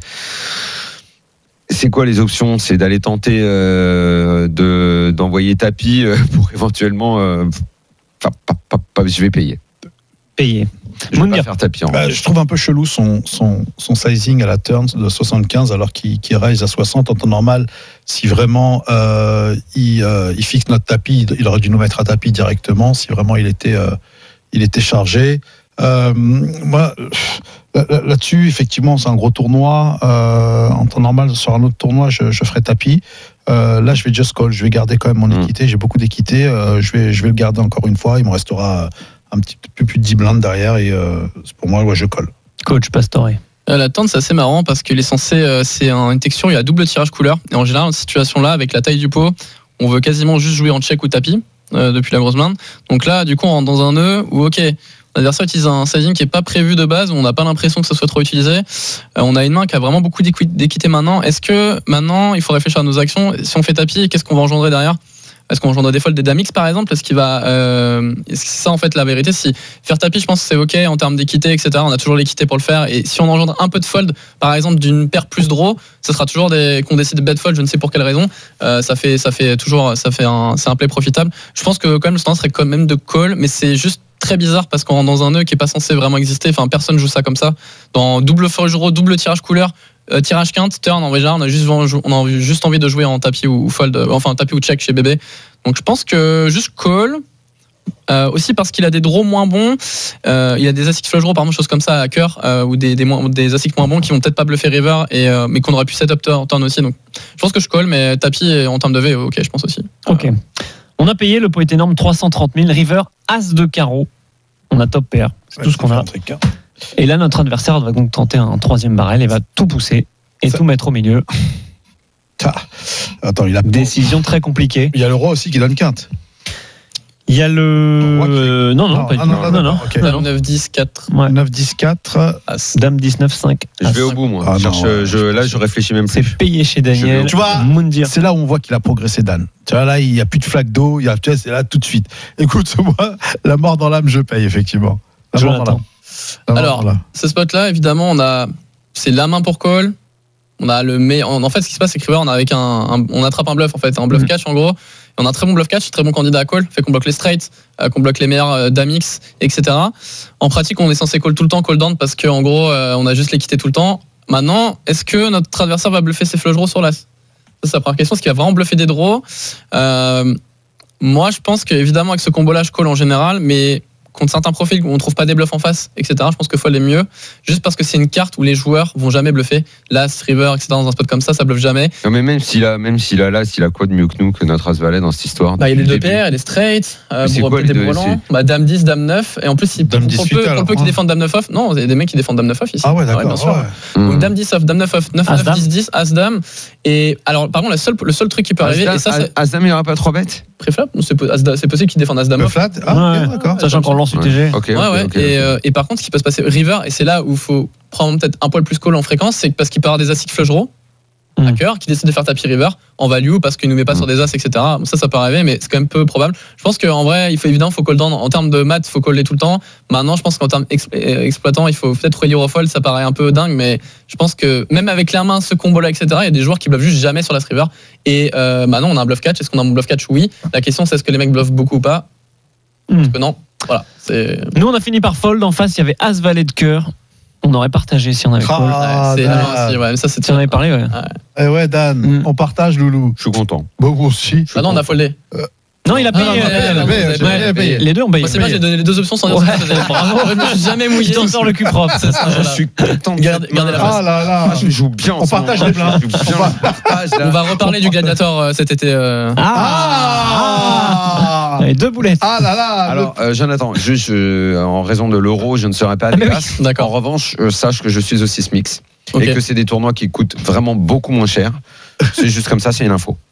C'est quoi les options? C'est d'aller tenter euh, de, d'envoyer tapis euh, pour éventuellement. euh, Enfin, pas- pas- pas- je vais payer. Payé. Je vais Mounir. pas faire tapis en Bah, je trouve un peu chelou son, son, son sizing à la turn de soixante-quinze alors qu'il qu'il raise à soixante en temps normal. Si vraiment euh, il, euh, il fixe notre tapis, il aurait dû nous mettre à tapis directement si vraiment il était, euh, il était chargé. Euh, moi, là- là- là-dessus, effectivement, c'est un gros tournoi. Euh, en temps normal, sur un autre tournoi, je, je ferais tapis. Euh, là, je vais just call. Je vais garder quand même mon Mm. équité. J'ai beaucoup d'équité. Euh, je, vais, je vais le garder encore une fois. Il me restera un petit peu plus de dix blindes derrière. Et euh, pour moi, ouais, je colle. Coach Pastore. Euh, La tente, c'est assez marrant parce qu'il est censé, euh, c'est un- une texture, il y a double tirage couleur. Et en général, dans cette situation-là, avec la taille du pot, on veut quasiment juste jouer en check ou tapis euh, depuis la grosse blinde. Donc là, du coup, on rentre dans un nœud où, ok, l'adversaire utilise un sizing qui n'est pas prévu de base, où on n'a pas l'impression que ce soit trop utilisé. Euh, on a une main qui a vraiment beaucoup d'équi- d'équité maintenant. Est-ce que maintenant, il faut réfléchir à nos actions? Si on fait tapis, qu'est-ce qu'on va engendrer derrière? Est-ce qu'on engendre des folds des dames X par exemple? Est-ce qu'il va, euh, est-ce que c'est ça en fait la vérité? Si faire tapis, je pense que c'est ok en termes d'équité, et cetera. On a toujours l'équité pour le faire. Et si on engendre un peu de fold, par exemple d'une paire plus draw, ce sera toujours des qu'on décide de bet fold. Je ne sais pour quelle raison. Euh, ça fait, ça fait toujours, ça fait un, c'est un play profitable. Je pense que quand même le stand serait quand même de call, mais c'est juste très bizarre parce qu'on rentre dans un nœud qui est pas censé vraiment exister. Enfin, personne joue ça comme ça. Dans double flush draw, double tirage couleur. Euh, tirage quinte, turn, en vrai, on a juste, on a juste envie de jouer en tapis ou fold, euh, enfin tapis ou check chez bébé. Donc je pense que juste call, Euh, aussi parce qu'il a des draws moins bons, euh, il a des Asics flush draws, par exemple, choses comme ça à cœur, euh, ou des, des, moins, des Asics moins bons qui vont peut-être pas bluffer river, et, euh, mais qu'on aurait pu set up turn, turn aussi. Donc je pense que je call, mais tapis en termes de V, ok, je pense aussi. Ok. On a payé le pot est énorme trois cent trente mille, river as de carreau. On a top pair, c'est ouais, tout ce qu'on a. Et là, notre adversaire va donc tenter un troisième barrel et va tout pousser et ça... tout mettre au milieu. Ah. Attends, il a décision très compliquée. Il y a le roi aussi qui donne quinte. Il y a le. Euh, non, non, non, pas ah, non, non, non, non, okay. neuf dix quatre. Ouais. neuf dix quatre. As. Dame dix-neuf cinq. Je vais au bout, moi. Ah, je cherche, non, ouais, je, là, je réfléchis même plus. C'est payé chez Daniel. Tu vois, c'est là où on voit qu'il a progressé, Dan. Tu vois, là, il n'y a plus de flaque d'eau. Il y a, tu vois, c'est là tout de suite. Écoute, moi, la mort dans l'âme, je paye, effectivement. La je mort dans l'âme. Alors, ce spot-là, évidemment, on a. C'est la main pour call. On a le mais en fait, ce qui se passe, c'est que River, on a avec un, un, on attrape un bluff en fait, un bluff catch en gros. On a un très bon bluff catch, très bon candidat à call, fait qu'on bloque les straights, euh, qu'on bloque les meilleurs euh, damix, et cetera. En pratique, on est censé call tout le temps, call down, parce qu'en gros, euh, on a juste l'équité tout le temps. Maintenant, est-ce que notre adversaire va bluffer ses flush draws sur l'as ? Ça, c'est la première question. Est-ce qu'il va vraiment bluffer des draws ? euh, Moi, je pense qu'évidemment, avec ce combo-là, je call en général, mais contre certains profils où on ne trouve pas des bluffs en face, et cetera, je pense que fold est mieux, juste parce que c'est une carte où les joueurs vont jamais bluffer. L'as, river, et cetera, dans un spot comme ça, ça bluffe jamais. Non, mais même s'il a, même s'il a l'as, il a quoi de mieux que nous, que notre as valet dans cette histoire ? Bah, il y a les deux paires, il est straight, euh, pour quoi, des brelans, bah, dame dix, dame neuf, et en plus, il, pour, pour, peu, pour peu qui défendent dame neuf off, non, il y a des mecs qui défendent dame neuf off ici. Ah ouais, d'accord. Ouais, bien sûr. Ouais. Donc, dame dix off, dame neuf off, neuf neuf, dix dix, as dame. Et alors, par contre, le seul, le seul truc qui peut arriver, et ça, as dame, il n'y aura pas trois bêtes ? Préflop, c'est possible qu'ils défendent as dame off. Flat, ah, d'accord. Sachant qu'on lance U T G. Ouais, ouais. Okay, et, okay. Euh, et par contre, ce qui peut se passer, river, et c'est là où il faut prendre peut-être un poil plus call en fréquence, c'est parce qu'il peut avoir des asics flush draw mmh. à cœur, qui décide de faire tapis river en value parce qu'il ne nous met pas mmh. sur des as, et cetera. Ça, ça peut arriver, mais c'est quand même peu probable. Je pense qu'en vrai, il faut évidemment, faut call down. En termes de maths, il faut coller tout le temps. Maintenant, je pense qu'en termes explo- exploitant, il faut peut-être relire au fold, ça paraît un peu dingue, mais je pense que même avec la main, ce combo-là, et cetera, il y a des joueurs qui bluffent juste jamais sur la river. Et euh, maintenant, on a un bluff catch. Est-ce qu'on a un bluff catch ? Oui. La question, c'est est-ce que les mecs bluffent beaucoup ou pas ? mmh. Parce que non. Voilà, c'est... Nous, on a fini par fold. En face, il y avait as valet de cœur. On aurait partagé si on avait fold. Ah, ouais, c'est là aussi, ouais, ça, c'est si on avait parlé, ouais. Ouais, eh ouais Dan, mm. on partage, Loulou. Je suis content. Bon, moi aussi. Ah non, on a foldé. Euh... Non, il a payé. Ah, non, non, payé, payé, payé, payé. Les deux ont payé. Moi, c'est bien, j'ai donné les deux options sans dire ouais. ça. Bravo, je me suis jamais mouillé. Tu t'en sors le cul propre. C'est ça, je suis content de garder la face. Ah là là, je joue bien. On partage les blindes. On va reparler du Gladiator cet été. Ah Les deux boulettes. Ah là là. Alors, euh, Jonathan, juste euh, en raison de l'euro, je ne serai pas à Vegas. Ah, d'accord. En revanche, euh, sache que je suis au six mix. Okay. Et que c'est des tournois qui coûtent vraiment beaucoup moins cher. C'est juste comme ça, c'est une info.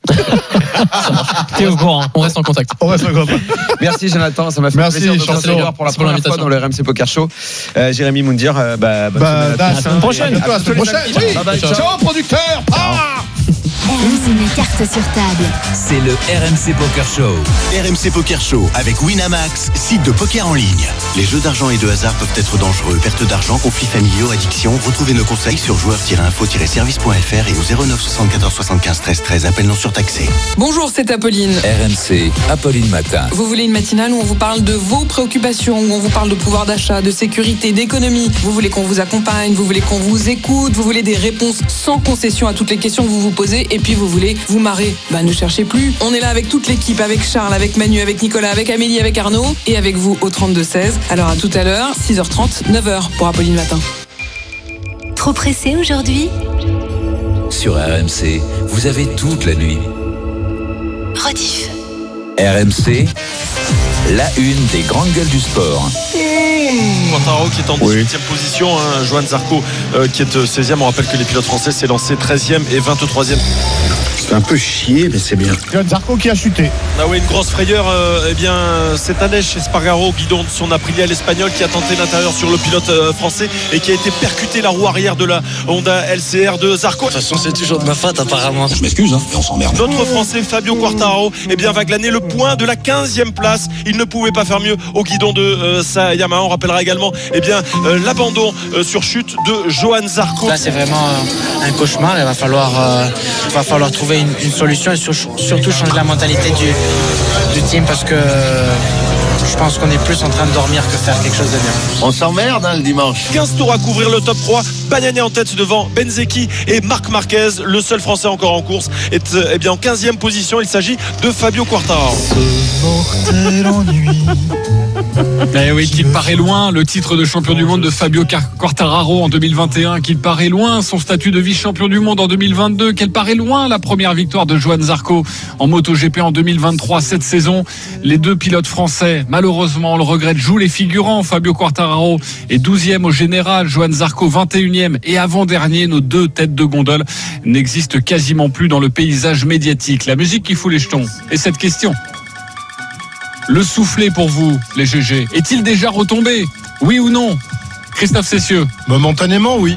T'es au courant. On reste en contact. On reste en contact. Merci Jonathan, ça m'a fait Merci, plaisir de te recevoir pour la première fois dans le R M C Poker Show. Euh, Jérémy Moundir, euh, bah, bonne bah, semaine à tous. La semaine prochaine. À la semaine prochaine. Oui. Bye bye, ciao. Ciao, producteur. Ah R M C met carte sur table. C'est le R M C Poker Show. R M C Poker Show avec Winamax, site de poker en ligne. Les jeux d'argent et de hasard peuvent être dangereux. Perte d'argent, conflits familiaux, addiction. Retrouvez nos conseils sur joueurs tiret info tiret service point f r et au zéro neuf soixante-quatorze soixante-quinze treize treize. Appel non surtaxé. Bonjour, c'est Apolline. R M C, Apolline Matin. Vous voulez une matinale où on vous parle de vos préoccupations, où on vous parle de pouvoir d'achat, de sécurité, d'économie. Vous voulez qu'on vous accompagne, vous voulez qu'on vous écoute, vous voulez des réponses sans concession à toutes les questions que vous vous posez, et puis vous voulez vous marrer. Bah ne cherchez plus. On est là avec toute l'équipe, avec Charles, avec Manu, avec Nicolas, avec Amélie, avec Arnaud, et avec vous au trente-deux seize. Alors à tout à l'heure, six heures trente, neuf heures pour Apolline Matin. Trop pressé aujourd'hui ? Sur R M C, vous avez toute la nuit. Rediff. R M C, la une des grandes gueules du sport. Quartaro qui est en dix-huitième oui. position, hein, Johan Zarco euh, qui est seizième. On rappelle que les pilotes français s'est lancé treizième et vingt-troisième. C'est un peu chier, mais c'est bien. Johan Zarco qui a chuté. Ah oui, une grosse frayeur euh, eh bien, cette année chez Spargaro, guidon de son Aprilia, l'Espagnol qui a tenté l'intérieur sur le pilote euh, français et qui a été percuté la roue arrière de la Honda L C R de Zarco. De toute façon, c'est toujours de ma faute apparemment. Je m'excuse, hein, mais on s'emmerde. Notre Français Fabio Quartararo eh bien, va glaner le point de la quinzième place. Il ne pouvait pas faire mieux au guidon de euh, sa Yamaha. On rappellera également eh bien, euh, l'abandon euh, sur chute de Johan Zarco. Là, c'est vraiment euh, un cauchemar. Il va falloir, euh, il va falloir trouver une, une solution et sur, surtout changer la mentalité du, du team parce que Je pense qu'on est plus en train de dormir que faire quelque chose de bien. On s'emmerde hein, le dimanche. quinze tours à couvrir le top trois. Bagnané en tête devant Benzeki et Marc Marquez. Le seul Français encore en course est eh bien, en quinzième position. Il s'agit de Fabio Quartararo. Ce mortel ennui. Eh oui, qu'il paraît loin, le titre de champion du monde de Fabio Quartararo en deux mille vingt et un, qu'il paraît loin son statut de vice-champion du monde en deux mille vingt-deux, qu'elle paraît loin la première victoire de Johann Zarco en MotoGP en deux mille vingt-trois. Cette saison, les deux pilotes français, malheureusement, on le regrette, jouent les figurants. Fabio Quartararo est douzième au général, Johann Zarco vingt et unième et avant-dernier. Nos deux têtes de gondole n'existent quasiment plus dans le paysage médiatique. La musique qui fout les jetons. Et cette question: le soufflet pour vous, les G G, est-il déjà retombé? Oui ou non? Christophe Cessieux. Momentanément, oui.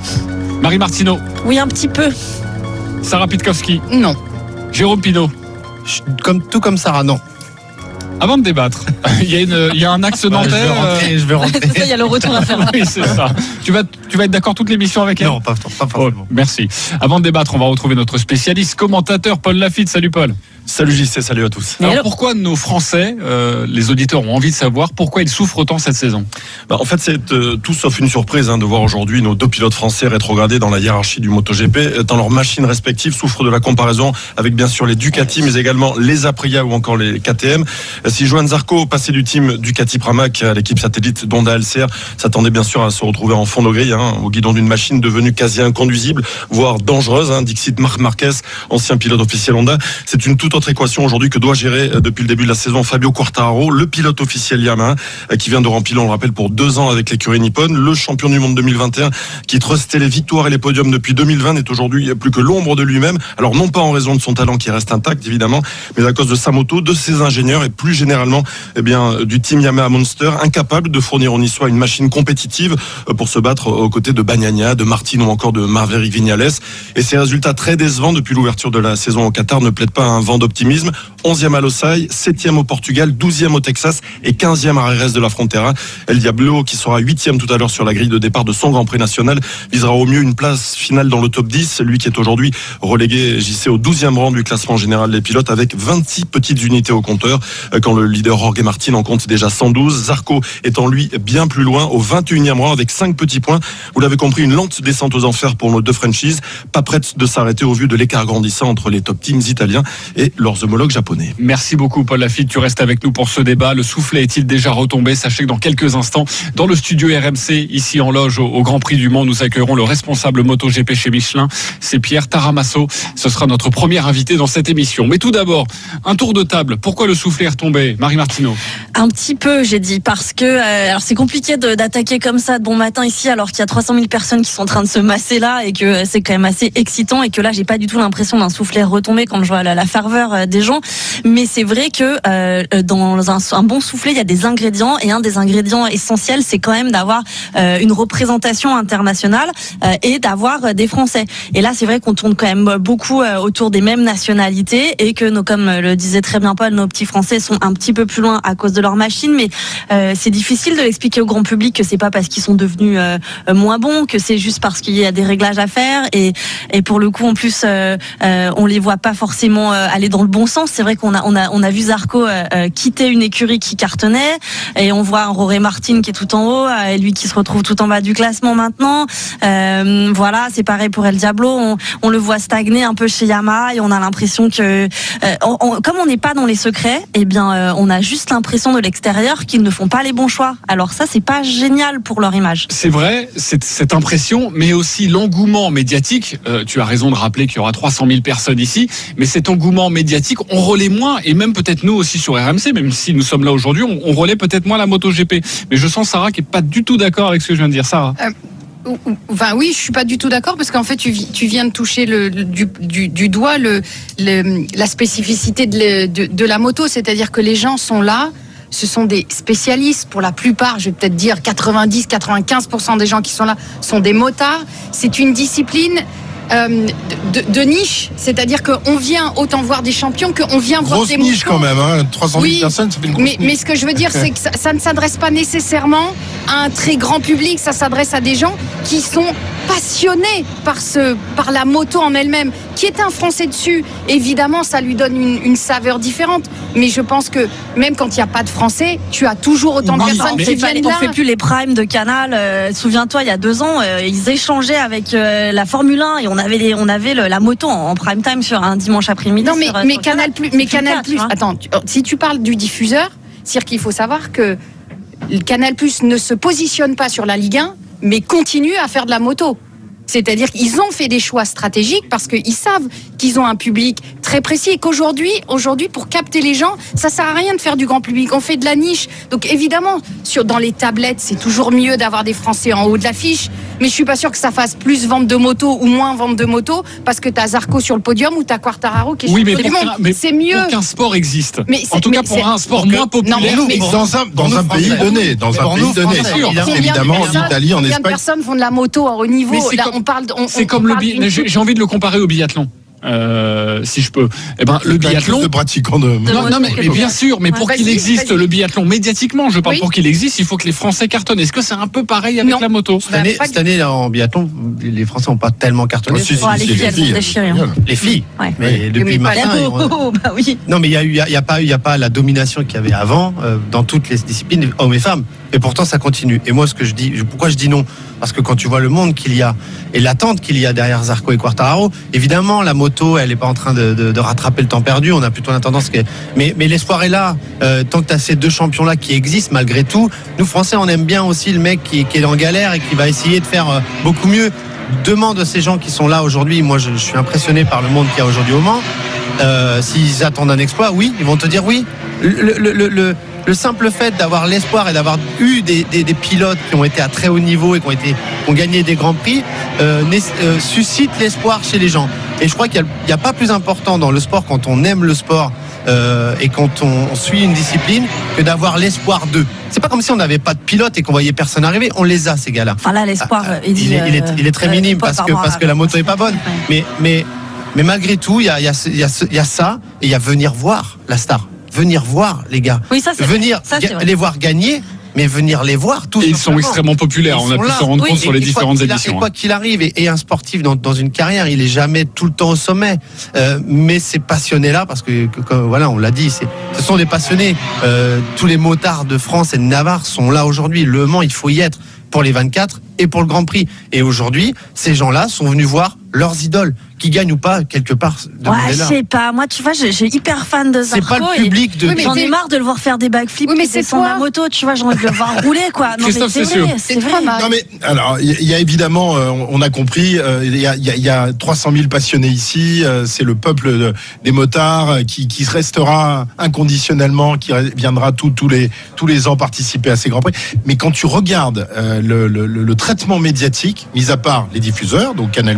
Marie Martineau. Oui, un petit peu. Sarah Pitkowski. Non. Jérôme Pinault. Comme, tout comme Sarah, non. Avant de débattre, il y a, une, il y a un axe nantais. Ouais, je vais rentrer. Je vais rentrer. C'est ça, il y a le retour à faire. Oui, c'est ça. Tu vas, tu vas être d'accord toute l'émission avec elle? Non, pas, pas forcément. Oh, merci. Avant de débattre, on va retrouver notre spécialiste commentateur Paul Lafitte. Salut Paul. Salut J C, salut à tous. Alors, alors pourquoi nos Français, euh, les auditeurs ont envie de savoir pourquoi ils souffrent autant cette saison? Bah, en fait, c'est euh, tout sauf une surprise hein, de voir aujourd'hui nos deux pilotes français rétrogradés dans la hiérarchie du MotoGP, dans leurs machines respectives, souffrent de la comparaison avec bien sûr les Ducati, mais également les Aprilia ou encore les K T M. Si Johann Zarco passait du team Ducati Pramac à l'équipe satellite d'Honda L C R, s'attendait bien sûr à se retrouver en fond de grille, hein, au guidon d'une machine devenue quasi inconduisible, voire dangereuse, hein, dixit Marc Marquez, ancien pilote officiel Honda. C'est une toute autre équation aujourd'hui que doit gérer depuis le début de la saison Fabio Quartararo, le pilote officiel Yamaha, qui vient de remplir, on le rappelle, pour deux ans avec l'écurie nippone, le champion du monde deux mille vingt et un, qui trustait les victoires et les podiums depuis deux mille vingt, n'est aujourd'hui plus que l'ombre de lui-même. Alors non pas en raison de son talent qui reste intact évidemment, mais à cause de sa moto, de ses ingénieurs et plus généralement eh bien, du team Yamaha Monster, incapable de fournir aux Niçois une machine compétitive pour se battre aux côtés de Bagnaia, de Martin ou encore de Maverick Viñales. Et ces résultats très décevants depuis l'ouverture de la saison au Qatar ne plaident pas à un vent d'optimisme. onzième à Losail, septième au Portugal, douzième au Texas et quinzième à Jerez de la Frontera. El Diablo, qui sera huitième tout à l'heure sur la grille de départ de son Grand Prix national, visera au mieux une place finale dans le top dix, lui qui est aujourd'hui relégué, J C, au douzième rang du classement général des pilotes avec vingt-six petites unités au compteur, quand le leader Jorge Martin en compte déjà cent douze. Zarco étant lui bien plus loin au vingt et unième rang avec cinq petits points. Vous l'avez compris, une lente descente aux enfers pour nos deux franchises, pas prête de s'arrêter au vu de l'écart grandissant entre les top teams italiens et leurs homologues japonais. Merci beaucoup Paul Lafitte, tu restes avec nous pour ce débat. Le soufflet est-il déjà retombé? Sachez que dans quelques instants, dans le studio R M C, ici en loge au, au Grand Prix du Mans, nous accueillerons le responsable MotoGP chez Michelin, c'est Pierre Taramasso. Ce sera notre premier invité dans cette émission. Mais tout d'abord, un tour de table. Pourquoi le soufflet est retombé? Marie Martineau. Un petit peu, j'ai dit, parce que euh, alors c'est compliqué de, d'attaquer comme ça de bon matin ici, alors qu'il y a trois cent mille personnes qui sont en train de se masser là et que c'est quand même assez excitant et que là, j'ai pas du tout l'impression d'un soufflet retombé quand je vois la, la ferveur des gens. Mais c'est vrai que euh, dans un, un bon soufflet, il y a des ingrédients et un des ingrédients essentiels, c'est quand même d'avoir euh, une représentation internationale euh, et d'avoir des Français. Et là, c'est vrai qu'on tourne quand même beaucoup euh, autour des mêmes nationalités et que, nos, comme le disait très bien Paul, nos petits Français sont un petit peu plus loin à cause de leur machine. Mais euh, c'est difficile de l'expliquer au grand public que c'est pas parce qu'ils sont devenus euh, moins bons, que c'est juste parce qu'il y a des réglages à faire. Et, et pour le coup, en plus, euh, euh, on les voit pas forcément euh, aller dans le bon sens. C'est vrai qu'on a, on a, on a vu Zarco euh, quitter une écurie qui cartonnait et on voit un Jorge Martin qui est tout en haut euh, et lui qui se retrouve tout en bas du classement maintenant. Euh, voilà, c'est pareil pour El Diablo. On, on le voit stagner un peu chez Yamaha et on a l'impression que, euh, on, on, comme on n'est pas dans les secrets, eh bien, euh, on a juste l'impression de l'extérieur qu'ils ne font pas les bons choix. Alors ça, c'est pas génial pour leur image. C'est vrai, c'est cette impression, mais aussi l'engouement médiatique. Euh, tu as raison de rappeler qu'il y aura trois cent mille personnes ici, mais cet engouement médiatique, on relaie moins, et même peut-être nous aussi sur R M C, même si nous sommes là aujourd'hui, on, on relaie peut-être moins la MotoGP. Mais je sens Sarah qui est pas du tout d'accord avec ce que je viens de dire. Sarah. Euh... Enfin oui, je suis pas du tout d'accord parce qu'en fait tu, tu viens de toucher le, du, du, du doigt le, le, la spécificité de, de, de la moto, c'est-à-dire que les gens sont là, ce sont des spécialistes pour la plupart, je vais peut-être dire quatre-vingt-dix à quatre-vingt-quinze pour cent des gens qui sont là sont des motards. C'est une discipline Euh, de, de niche, c'est-à-dire qu'on vient autant voir des champions qu'on vient grosse voir des niche motos. Quand même, hein, trois cent mille oui, personnes, ça fait une grosse mais, niche. Mais ce que je veux dire, c'est que ça, ça ne s'adresse pas nécessairement à un très grand public, ça s'adresse à des gens qui sont passionnés par, ce, par la moto en elle-même. Qui est un Français dessus, évidemment, ça lui donne une, une saveur différente. Mais je pense que même quand il n'y a pas de Français, tu as toujours autant de Non, personnes mais qui c'est pas- viennent on là. fait plus les primes de Canal. Euh, souviens-toi, il y a deux ans, euh, ils échangeaient avec euh, la Formule un et on avait les, on avait le- la moto en, en prime time sur un dimanche après-midi. Non, mais, sur, euh, mais sur Canal Plus, mais C'est Canal le cas, tu Plus. vois. Attends, tu- si tu parles du diffuseur, c'est-à-dire qu'il faut savoir que le Canal Plus ne se positionne pas sur la Ligue un, mais continue à faire de la moto. C'est-à-dire qu'ils ont fait des choix stratégiques parce qu'ils savent qu'ils ont un public très précis et qu'aujourd'hui, aujourd'hui, pour capter les gens, ça sert à rien de faire du grand public. On fait de la niche. Donc évidemment, sur, dans les tablettes, c'est toujours mieux d'avoir des Français en haut de l'affiche. Mais je suis pas sûr que ça fasse plus vente de motos ou moins vente de motos parce que t'as Zarco sur le podium ou t'as Quartararo qui est Oui, mais champion du pour monde. qu'un- mais C'est mieux. pour qu'un sport existe. Mais En c'est- tout cas, mais pour c'est- un sport pour que- moins populaire. non, mais- Dans un, dans Pour un nous, pays Français. donné, dans Mais un pour pays nous, donné, Français, évidemment, Combien de évidemment en personnes- Italie, en combien de Espagne. personnes font de la moto à haut niveau? Mais c'est Là, comme- on parle, on- C'est on comme le parle bi- d'une j'ai j'ai envie de le comparer au biathlon. Euh, si je peux. Eh ben, le Il y a plus biathlon. de pratiquants de. Non, non, mais, mais bien sûr, mais Ouais, pour vas-y, qu'il existe vas-y. le biathlon médiatiquement, je parle Oui. pour qu'il existe, il faut que les Français cartonnent. Est-ce que c'est un peu pareil avec Non. la moto Cette année, Bah, pas cette année, en biathlon, les Français n'ont pas tellement cartonné. Oh, si, si, Oh, si, les si, filles, elles si, vont déchirer, hein. génial. Les filles. Ouais. Mais depuis Mais pas matin, Oh, on- oh, oh, bah oui. non, mais il y a eu, il y a, il y a pas, eu- il y a pas la domination qu'il y avait avant euh, dans toutes les disciplines, hommes et femmes. Et pourtant, ça continue. Et moi, ce que je dis, pourquoi je dis non? Parce que quand tu vois le monde qu'il y a et l'attente qu'il y a derrière Zarco et Quartararo, évidemment, la moto, elle n'est pas en train de, de, de rattraper le temps perdu. On a plutôt la tendance que, mais, mais l'espoir est là. Euh, tant que tu as ces deux champions-là qui existent, malgré tout, nous Français, on aime bien aussi le mec qui, qui est en galère et qui va essayer de faire euh, beaucoup mieux. Demande à ces gens qui sont là aujourd'hui. Moi, je, je suis impressionné par le monde qu'il y a aujourd'hui au Mans. Euh, s'ils attendent un exploit, oui, ils vont te dire oui. Le, le, le, le, le simple fait d'avoir l'espoir et d'avoir eu des, des, des pilotes qui ont été à très haut niveau et qui ont, été, qui ont gagné des grands prix euh, euh, suscite l'espoir chez les gens. Et je crois qu'il n'y a, a pas plus important dans le sport quand on aime le sport euh, et quand on, on suit une discipline que d'avoir l'espoir d'eux. C'est pas comme si on n'avait pas de pilote et qu'on voyait personne arriver. On les a, ces gars-là. Enfin là, l'espoir, Ah, il, dit, il, est, il, est, il est très euh, minime pas parce par que, rapport parce à- que la moto est pas bonne. Ouais. Mais, mais, mais malgré tout, il y a, il y, a, ce- il y, a ce- il y a ça et il y a venir voir la star. Venir voir les gars. Oui, ça, c'est venir ça, c'est ga- vrai. les voir gagner, mais venir les voir tous. Et ils sont extrêmement populaires. On a pu s'en rendre compte sur les différentes Et éditions. quoi qu'il arrive, et, et un sportif dans, dans une carrière, il est jamais tout le temps au sommet. Euh, mais ces passionnés-là, parce que, que- que, voilà, on l'a dit, c'est, ce sont des passionnés. Euh, tous les motards de France et de Navarre sont là aujourd'hui. Le Mans, il faut y être pour les vingt-quatre et pour le Grand Prix. Et aujourd'hui, ces gens-là sont venus voir leurs idoles, qui gagnent ou pas quelque part. de Ouais, ce je là. sais pas. Moi, tu vois, j'ai j'ai hyper fan de C'est Zarco. pas le public de- et Oui, mais J'en ai t'es- marre de le voir faire des backflips. Oui, mais puis c'est descendre toi. la moto. Tu vois, j'ai envie de le voir rouler, quoi. Non, mais Christophe c'est Cessieux. vrai, c'est C'est vrai. très mal. Non mais alors il y a évidemment euh, on a compris euh, il y a, il y a- il y a trois cent mille passionnés ici euh, c'est le peuple de- des motards euh, qui, qui restera inconditionnellement qui re- viendra tous tous les tous les ans participer à ces grands prix mais quand tu regardes euh, le, le, le- le traitement médiatique mis à part les diffuseurs donc Canal+,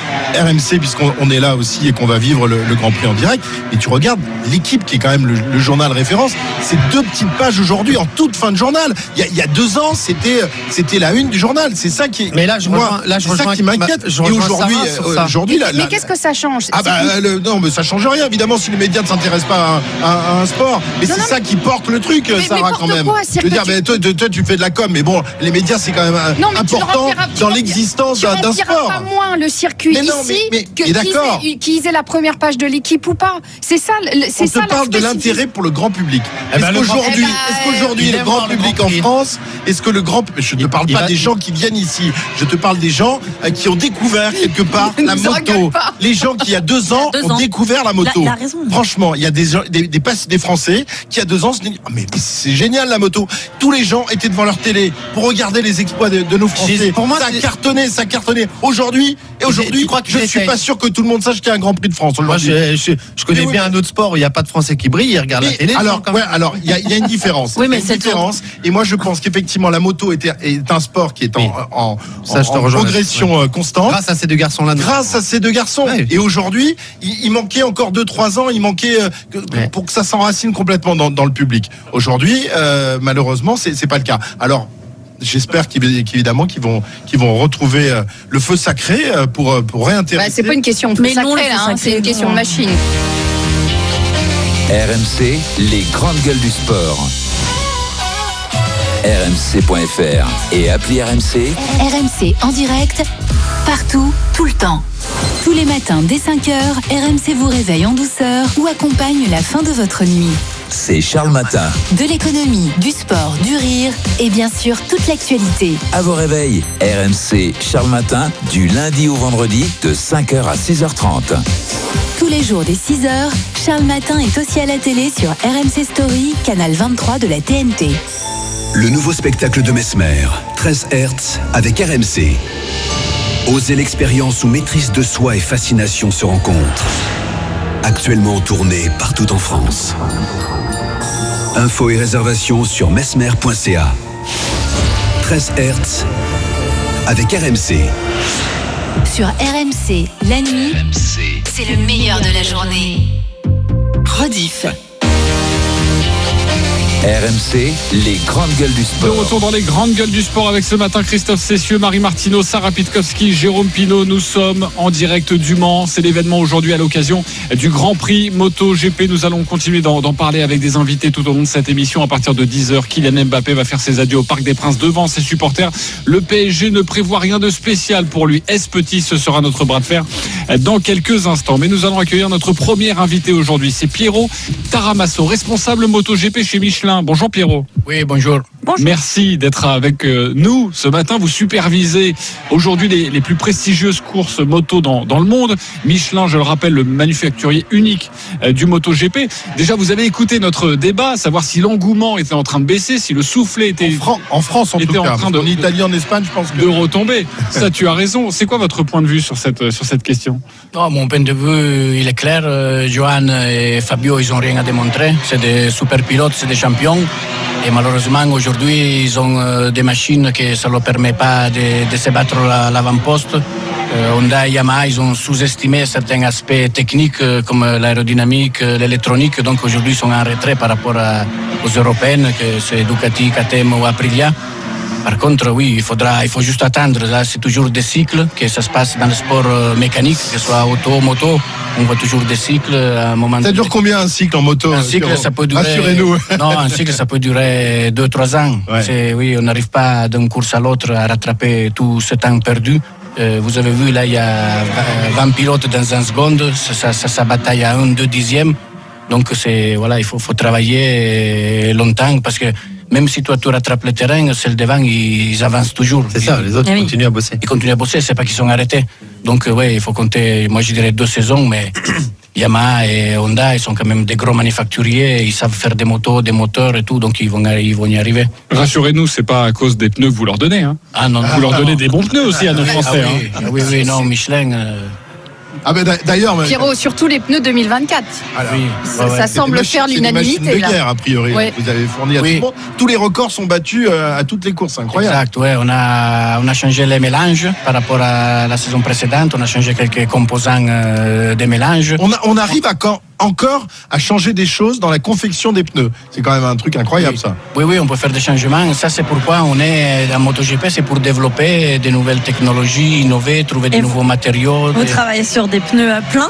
R M C puisqu'on on est là aussi et qu'on va vivre le, le Grand Prix en direct et tu regardes l'équipe qui est quand même le, le journal référence c'est deux petites pages aujourd'hui en toute fin de journal il y a, il y a deux ans c'était c'était la une du journal c'est ça qui Mais là, je moi, rejoins- là, je c'est ça rejoins- qui m'inquiète je et rejoins aujourd'hui Sarah sur euh, ça. aujourd'hui Mais, la- mais la- qu'est-ce que ça change? ah bah C'est- le- non mais ça change rien évidemment si les médias ne s'intéressent pas à, à- à un sport mais Non, c'est non, ça qui porte le truc mais- Sarah mais quand porte même quoi, je veux c'est-à-dire dire que mais toi, toi, toi, tu fais de la com mais bon les médias c'est quand même euh, Non, mais tu ne important rempliras- tu dans remplis- l'existence tu d'un d'un rempliras sport pas moins le circuit Mais non, ici mais- mais- que et d'accord. qu'ils aient- qu'ils aient la première page de l'équipe ou pas. C'est ça, le- c'est on ça. te parle de l'aspect l'intérêt pour le grand public. Eh ben, Est-ce le grand- qu'aujourd'hui, Eh ben, est-ce qu'aujourd'hui il le aime grand voir le public Grand en Prix. France, est-ce que le grand, je ne te parle il pas va- des gens qui viennent ici, je te parle des gens euh, qui ont découvert quelque part Ne la nous moto. engueule pas. Les gens qui il y a deux ans Il y a deux ont ans. découvert la moto. Il a- il a raison. Franchement, il y a des gens- des, des, pass- des Français qui il y a deux ans se disent ah, mais c'est génial la moto. Tous les gens étaient devant leur télé pour regarder les exploits de, de nos Français. J'ai- pour moi, ça a c'est- cartonné, ça a cartonné. Aujourd'hui et aujourd'hui, Tu crois que je suis j'essaye pas sûr que tout le monde sache qu'il y a un Grand Prix de France Moi, aujourd'hui. je, je, je connais Mais oui, bien mais- un autre sport où il n'y a pas de Français qui brillent, ils regardent la Mais télé. alors, quand ouais, même. alors il y, a- il y a une différence. Oui, mais Il y a c'est une tout. différence. Et moi, je pense qu'effectivement, la moto est, est un sport qui est en, Oui. en, Ça, je te en rejoins progression là-dessus. euh, constante. Grâce à ces deux garçons-là. Grâce à ces deux garçons. Ouais. Et aujourd'hui, il, il manquait encore deux trois ans, il manquait euh, que- Ouais. pour que ça s'enracine complètement dans, dans le public. Aujourd'hui, euh, malheureusement, c'est c'est pas le cas. Alors. J'espère qu'évi- qu'évidemment qu'ils vont qu'ils vont retrouver euh, le feu sacré euh, pour euh, pour Bah, réintéresser. c'est pas une question de Mais non, sacré, le là, feu hein, sacré, c'est une question non. de machine. R M C, les grandes gueules du sport. R M C point F R et appli R M C. R M C en direct, partout, tout le temps. Tous les matins dès cinq heures, R M C vous réveille en douceur ou accompagne la fin de votre nuit. c'est Charles Matin. De l'économie, du sport, du rire et bien sûr toute l'actualité. À vos réveils, R M C Charles Matin, du lundi au vendredi, de cinq heures à six heures trente. Tous les jours dès six heures, Charles Matin est aussi à la télé sur R M C Story, canal vingt-trois de la T N T. Le nouveau spectacle de Mesmer, treize Hertz, avec R M C. Osez l'expérience où maîtrise de soi et fascination se rencontrent. Actuellement en tournée partout en France. Infos et réservations sur mesmer point c a. treize Hertz, avec R M C. Sur R M C, la nuit, c'est le meilleur de la journée. Rediff. R M C, les grandes gueules du De sport. retour dans les grandes gueules du sport avec ce matin Christophe Cessieux, Marie Martineau, Sarah Pitkowski, Jérôme Pinault. Nous sommes en direct du Mans. C'est l'événement aujourd'hui à l'occasion du Grand Prix MotoGP. Nous allons continuer d'en, d'en parler avec des invités tout au long de cette émission. À partir de dix heures, Kylian Mbappé va faire ses adieux au Parc des Princes devant ses supporters. Le P S G ne prévoit rien de spécial pour lui. S Petit, ce sera notre bras de fer dans quelques instants. Mais nous allons accueillir notre premier invité aujourd'hui. C'est Piero Taramasso, responsable MotoGP chez Michelin. Bonjour Pierrot. Oui, bonjour. Bonjour. Merci d'être avec nous ce matin. Vous supervisez aujourd'hui les, les plus prestigieuses courses moto dans, dans le monde. Michelin, je le rappelle, le manufacturier unique du MotoGP. Déjà, vous avez écouté notre débat, savoir si l'engouement était en train de baisser, si le soufflet était en, Fran- en France en était tout cas. en train de, en Italie, en Espagne, je pense que de retomber. Ça, tu as raison. C'est quoi votre point de vue sur cette sur cette question? Non, mon point de vue, il est clair. Euh, Johan et Fabio, ils n'ont rien à démontrer. C'est des super pilotes, c'est des champions. Et malheureusement, aujourd'hui, ils ont euh, des machines que ça ne leur permet pas de, de se battre à l'avant-poste. Euh, Honda et Yamaha, ils ont sous-estimé certains aspects techniques euh, comme l'aérodynamique, euh, l'électronique. Donc aujourd'hui, ils sont en retrait par rapport à, aux européennes, que c'est Ducati, K T M ou Aprilia. Par contre, oui, il faudra, il faut juste attendre. Là, c'est toujours des cycles, que ça se passe dans le sport mécanique, que ce soit auto, moto. On voit toujours des cycles à un moment. Ça dure combien un cycle en moto? Un cycle, ça peut durer. Rassurez-nous. Non, un cycle, ça peut durer deux, trois ans. Ouais. C'est, oui, on n'arrive pas d'une course à l'autre à rattraper tout ce temps perdu. Euh, vous avez vu, là, il y a vingt pilotes dans une seconde. Ça, ça, ça, ça bataille à un, deux dixièmes. Donc, c'est, voilà, il faut, faut travailler longtemps parce que même si toi tu rattrapes le terrain, celles devant ils avancent toujours. C'est ça, les autres oui. continuent à bosser. Ils continuent à bosser, c'est pas qu'ils sont arrêtés. Donc euh, ouais, il faut compter, moi je dirais deux saisons, mais Yamaha et Honda, ils sont quand même des gros manufacturiers, ils savent faire des motos, des moteurs et tout, donc ils vont, ils vont y arriver. Rassurez-nous, c'est pas à cause des pneus que vous leur donnez. Hein. Ah non, non. Vous leur donnez des bons pneus aussi à nos Français. Ah, oui, hein. ah, oui, oui, non, Michelin. Euh... Ah ben d'ailleurs, Pierrot, surtout les pneus deux mille vingt-quatre. Alors, oui. Ça, ouais, ouais. ça semble machines, faire l'unanimité. C'est des machines de là. guerre, a priori. Ouais. Vous avez fourni à Oui. tout le monde. Tous les records sont battus euh, à toutes les courses, incroyable. Exact, ouais. On a, on a changé les mélanges par rapport à la saison précédente. On a changé quelques composants euh, des mélanges. On, a, on arrive à quand, encore à changer des choses dans la confection des pneus. C'est quand même un truc incroyable, oui. ça. Oui, oui, on peut faire des changements. Ça, c'est pourquoi on est en MotoGP, c'est pour développer de nouvelles technologies, innover, trouver de nouveaux matériaux. Vous des... travaillez sur des pneus pleins?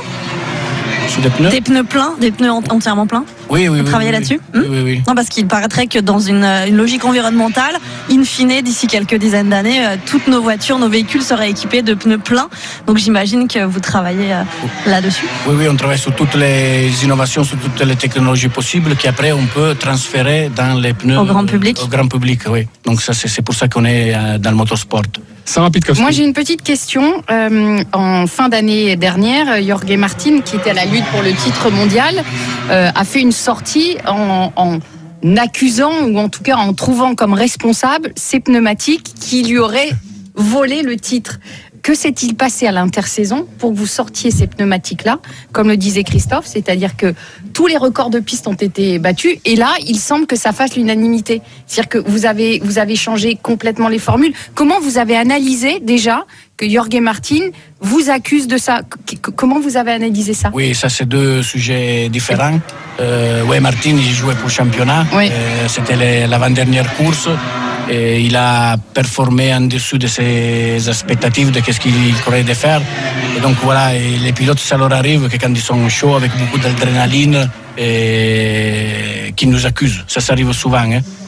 Sur des pneus Des pneus pleins, des pneus entièrement pleins? Oui, oui, Vous oui. travaillez oui, là-dessus oui, oui, oui. Non, parce qu'il paraîtrait que dans une, une logique environnementale, in fine, d'ici quelques dizaines d'années, euh, toutes nos voitures, nos véhicules seraient équipés de pneus pleins. Donc j'imagine que vous travaillez euh, là-dessus. Oui, oui, on travaille sur toutes les innovations, sur toutes les technologies possibles qu'après on peut transférer dans les pneus. Au grand public. Au grand public, oui. Donc ça, c'est, c'est pour ça qu'on est euh, dans le motorsport. Sarah Pitkowski. Moi, j'ai une petite question. Euh, en fin d'année dernière, Jorge Martin, qui était à la lutte pour le titre mondial, euh, a fait une sortie en, en accusant, ou en tout cas en trouvant comme responsable ces pneumatiques qui lui auraient volé le titre. Que s'est-il passé à l'intersaison pour que vous sortiez ces pneumatiques-là, comme le disait Christophe, c'est-à-dire que tous les records de piste ont été battus, et là, il semble que ça fasse l'unanimité. C'est-à-dire que vous avez, vous avez changé complètement les formules. Comment vous avez analysé déjà que Jorge Martin vous accuse de ça? Comment vous avez analysé ça? Oui, ça c'est deux sujets différents. Euh, ouais, Martin, il jouait pour le championnat. Oui. Euh, c'était les, l'avant-dernière course. Et il a performé en dessous de ses expectatives de ce qu'il croyait de faire. Et donc voilà, et les pilotes, ça leur arrive que quand ils sont chauds, avec beaucoup d'adrénaline, et qu'ils nous accusent. Ça, ça arrive souvent. Hein.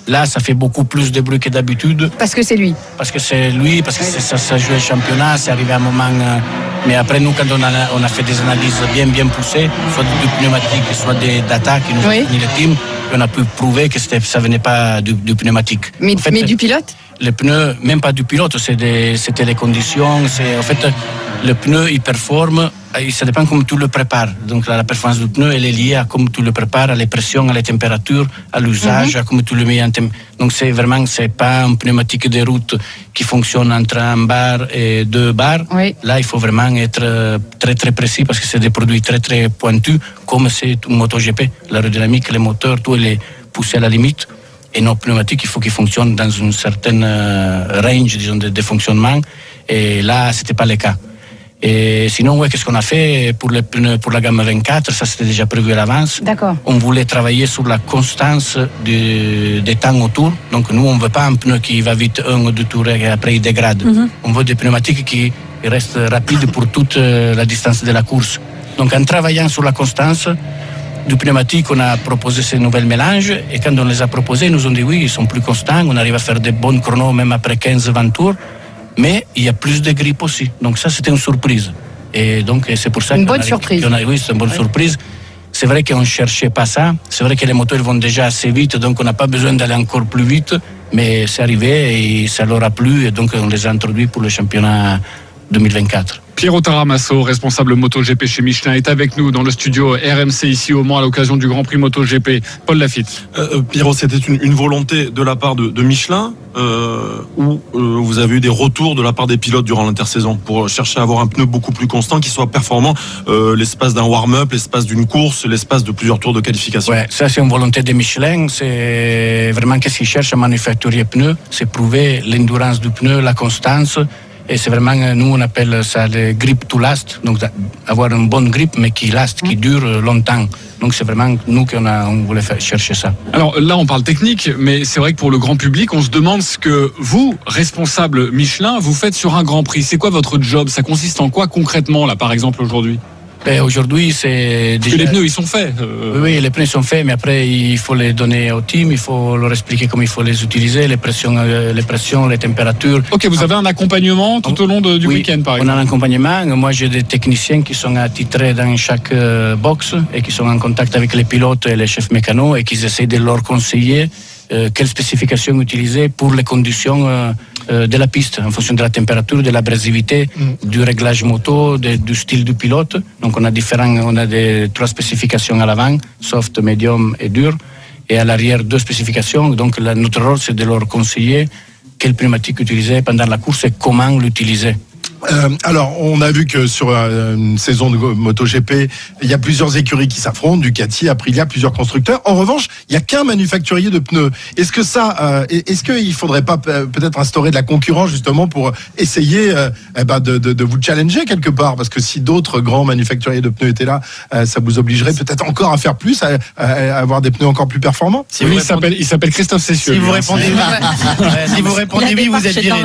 Là, ça fait beaucoup plus de bruit que d'habitude. Parce que c'est lui. Parce que c'est lui, parce que c'est, ça, ça joue le championnat, c'est arrivé à un moment. Euh, mais après, nous, quand on a, on a fait des analyses bien, bien poussées, soit du pneumatique, soit des data qui nous ont fourni le team, on a pu prouver que c'était, ça venait pas du, du pneumatique. Mais, en fait, mais du pilote? Les pneus, même pas du pilote, c'est des, c'était les conditions. C'est, en fait, le pneu, il performe, ça dépend comment tu le prépares. Donc la, la performance du pneu, elle est liée à comment tu le prépares, à les pressions, à les températures, à l'usage, mm-hmm. à comment tu le mets en tem- Donc c'est vraiment, c'est pas un pneumatique de route qui fonctionne entre un bar et deux bars. Oui. Là, il faut vraiment être très très précis parce que c'est des produits très très pointus, comme c'est une MotoGP. L'aérodynamique, les moteurs, tout est poussé à la limite. Et nos pneumatiques, il faut qu'ils fonctionnent dans une certaine range, disons, de, de fonctionnement. Et là, c'était pas le cas. Et sinon, ouais, qu'est-ce qu'on a fait pour les pneus, pour la gamme vingt-quatre? Ça, c'était déjà prévu à l'avance. D'accord. On voulait travailler sur la constance de, des temps autour. Donc, nous, on ne veut pas un pneu qui va vite un ou deux tours et après il dégrade. Mm-hmm. On veut des pneumatiques qui restent rapides pour toute la distance de la course. Donc, en travaillant sur la constance du pneumatique, on a proposé ces nouveaux mélanges et quand on les a proposés, ils nous ont dit oui, ils sont plus constants, on arrive à faire des bons chronos même après quinze vingt tours, mais il y a plus de grippe aussi. Donc ça, c'était une surprise. Et donc c'est pour ça une qu'on bonne a, surprise. qu'on a, oui, c'est une bonne oui. surprise. C'est vrai qu'on ne cherchait pas ça. C'est vrai que les moteurs vont déjà assez vite, donc on n'a pas besoin d'aller encore plus vite, mais c'est arrivé et ça leur a plu et donc on les a introduits pour le championnat deux mille vingt-quatre. Piero Taramasso, responsable MotoGP chez Michelin, est avec nous dans le studio R M C ici au Mans à l'occasion du Grand Prix MotoGP. Paul Lafitte. Euh, Piero, c'était une, une volonté de la part de, de Michelin euh, ou euh, vous avez eu des retours de la part des pilotes durant l'intersaison pour chercher à avoir un pneu beaucoup plus constant, qui soit performant euh, l'espace d'un warm-up, l'espace d'une course, l'espace de plusieurs tours de qualification? Ouais, ça c'est une volonté de Michelin. C'est vraiment qu'est-ce qu'ils cherchent à manufacturier pneus, c'est prouver l'endurance du pneu, la constance. Et c'est vraiment, nous on appelle ça le grip to last, donc avoir une bonne grip mais qui last, qui dure longtemps. Donc c'est vraiment nous qu'on a, on voulait faire, chercher ça. Alors là on parle technique, mais c'est vrai que pour le grand public, on se demande ce que vous, responsable Michelin, vous faites sur un Grand Prix. C'est quoi votre job? Ça consiste en quoi concrètement là par exemple aujourd'hui? Ben, aujourd'hui, c'est déjà... Parce que les pneus, ils sont faits. Euh... Oui, les pneus sont faits, mais après, il faut les donner au team, il faut leur expliquer comment il faut les utiliser, les pressions, les, pressions, les températures. Ok, vous avez un accompagnement tout au long de, du oui, week-end, par exemple? On a un accompagnement. Moi, j'ai des techniciens qui sont attitrés dans chaque box et qui sont en contact avec les pilotes et les chefs mécanos et qui essaient de leur conseiller euh, quelles spécifications utiliser pour les conditions euh, euh, de la piste, en fonction de la température, de l'abrasivité, mm. du réglage moto, de, du style du pilote. Donc on a différents, on a des trois spécifications à l'avant, soft, medium et dur, et à l'arrière deux spécifications. Donc la, notre rôle c'est de leur conseiller quelle pneumatique utiliser pendant la course et comment l'utiliser. Euh, alors, on a vu que sur euh, une saison de MotoGP, il y a plusieurs écuries qui s'affrontent, Ducati, Aprilia, plusieurs constructeurs. En revanche, il n'y a qu'un manufacturier de pneus. Est-ce que ça, euh, est-ce qu'il ne faudrait pas peut-être instaurer de la concurrence justement pour essayer euh, eh ben de, de, de vous challenger quelque part? Parce que si d'autres grands manufacturiers de pneus étaient là, euh, ça vous obligerait peut-être encore à faire plus, à, à avoir des pneus encore plus performants. Si oui, il s'appelle, il s'appelle Christophe Cessieux. Si vous répondez oui, si vous répondez oui, vous êtes viré.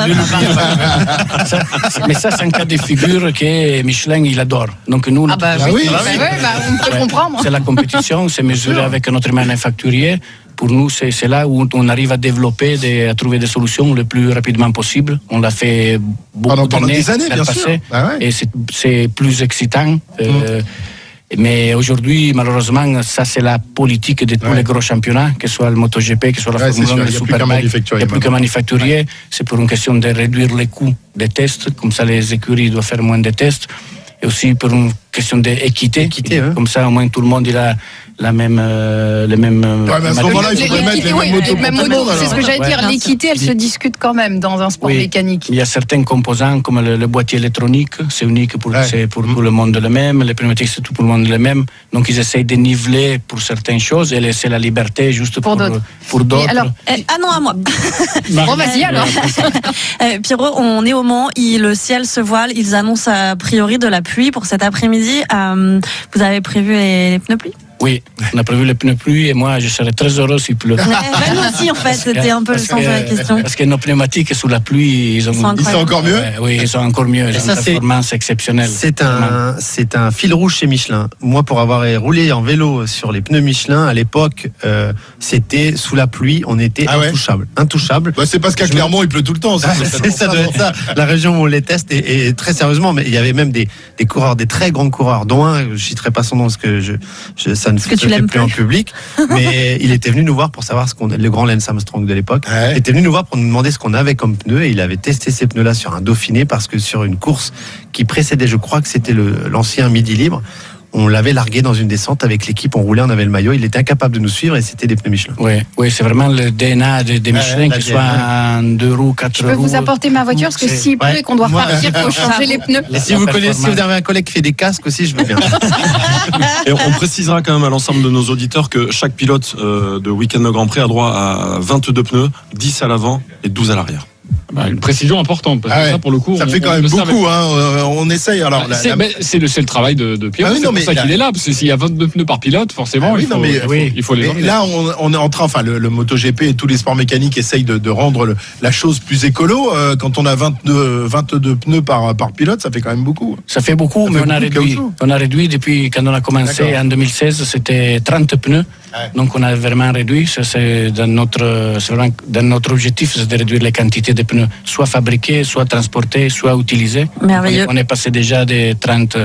Mais ça, c'est un cas de figure que Michelin, il adore. Donc nous, ah bah, notre... oui, ah oui. Bah, bah, on peut ouais. comprendre. C'est la compétition, c'est mesuré avec notre manufacturier. Pour nous, c'est, c'est là où on arrive à développer, des, à trouver des solutions le plus rapidement possible. On l'a fait beaucoup pendant, pendant d'années, des années, bien sûr. Ah ouais. Et c'est, c'est plus excitant. Euh, mmh. Mais aujourd'hui, malheureusement, ça c'est la politique de tous ouais. les gros championnats, que ce soit le MotoGP, que ce soit la ouais, Formule un, le Superbike. Il n'y a plus qu'un manufacturier. Ouais. C'est pour une question de réduire les coûts des tests. Comme ça, les écuries doivent faire moins de tests. Et aussi pour une question d'équité. Équité, ouais. Comme ça, au moins, tout le monde il a la même, euh, les mêmes. Ouais, mais à ce moment-là, il faudrait mettre les mêmes motos. Même motos, c'est ce que j'allais dire. Ouais. L'équité, elle se discute quand même dans un sport oui. mécanique. Il y a certains composants comme le, le boîtier électronique, c'est unique pour, ouais. c'est pour mmh. tout le monde le même. Les pneumatiques, c'est tout pour le monde le même. Donc ils essayent de niveler pour certaines choses et laisser la liberté juste pour, pour d'autres. Pour d'autres. Alors, euh, ah non, à moi. Bon, vas-y alors. euh, Pierrot, on est au Mans, il, le ciel se voile, ils annoncent a priori de la pluie pour cet après-midi. Euh, vous avez prévu les, les pneus pluie? Oui, on a prévu les pneus pluie et moi je serais très heureux s'il pleut. Ouais, nous aussi en fait, c'était un peu le sens de la question. Parce que nos pneumatiques sous la pluie, ils, ont, ils, sont, ils sont encore mieux. Ouais, oui, ils sont encore mieux. Ils ont une performance exceptionnelle. C'est un, c'est un fil rouge chez Michelin. Moi, pour avoir roulé en vélo sur les pneus Michelin, à l'époque, euh, c'était sous la pluie, on était ah ouais. intouchable. Intouchable. Bah, c'est parce qu'à Clermont, il pleut tout le temps. Ça, ah, c'est, ça doit être ça. La région où on les teste, et, et très sérieusement, mais il y avait même des, des coureurs, des très grands coureurs, dont un, je ne citerai pas son nom parce que je, je, ça ne se fait plus, plus en public, mais il était venu nous voir pour savoir ce qu'on, le grand Lance Armstrong de l'époque, ouais. il était venu nous voir pour nous demander ce qu'on avait comme pneus, et il avait testé ces pneus-là sur un Dauphiné parce que sur une course qui précédait, je crois que c'était le, l'ancien Midi Libre, on l'avait largué dans une descente avec l'équipe, on roulait, on avait le maillot, il était incapable de nous suivre et c'était des pneus Michelin. Oui, oui, c'est vraiment le D N A des de Michelin, ouais, que ce soit en deux roues, quatre roues. Je peux vous apporter ma voiture parce que s'il pleut et qu'on doit partir, il faut changer les pneus. Et si vous connaissez, si vous avez un collègue qui fait des casques aussi, je veux bien. Et on précisera quand même à l'ensemble de nos auditeurs que chaque pilote euh, de week-end de Grand Prix a droit à vingt-deux pneus, dix à l'avant et douze à l'arrière. Bah, une précision importante parce que ah ouais. ça pour le coup ça on, fait quand même beaucoup hein, euh, on essaye alors bah, la, c'est, la... bah, c'est, le, c'est le travail de, de Pierre ah oui, c'est non, pour ça la... qu'il est là parce que s'il y a vingt-deux pneus par pilote forcément ah oui, il, faut, non, mais, il, faut, oui. il faut les emmener. Là on, on est en train enfin le, le MotoGP et tous les sports mécaniques essayent de, de rendre le, la chose plus écolo euh, quand on a vingt-deux, vingt-deux pneus par, par pilote ça fait quand même beaucoup ça fait beaucoup ça mais fait on beaucoup a réduit on a réduit depuis quand on a commencé D'accord. En deux mille seize c'était trente pneus ouais. Donc on a vraiment réduit ça, c'est dans notre c'est vraiment, dans notre objectif c'est de réduire les quantités de pneus soit fabriqués soit transportés soit utilisés. Merveilleux. On est passé déjà de trente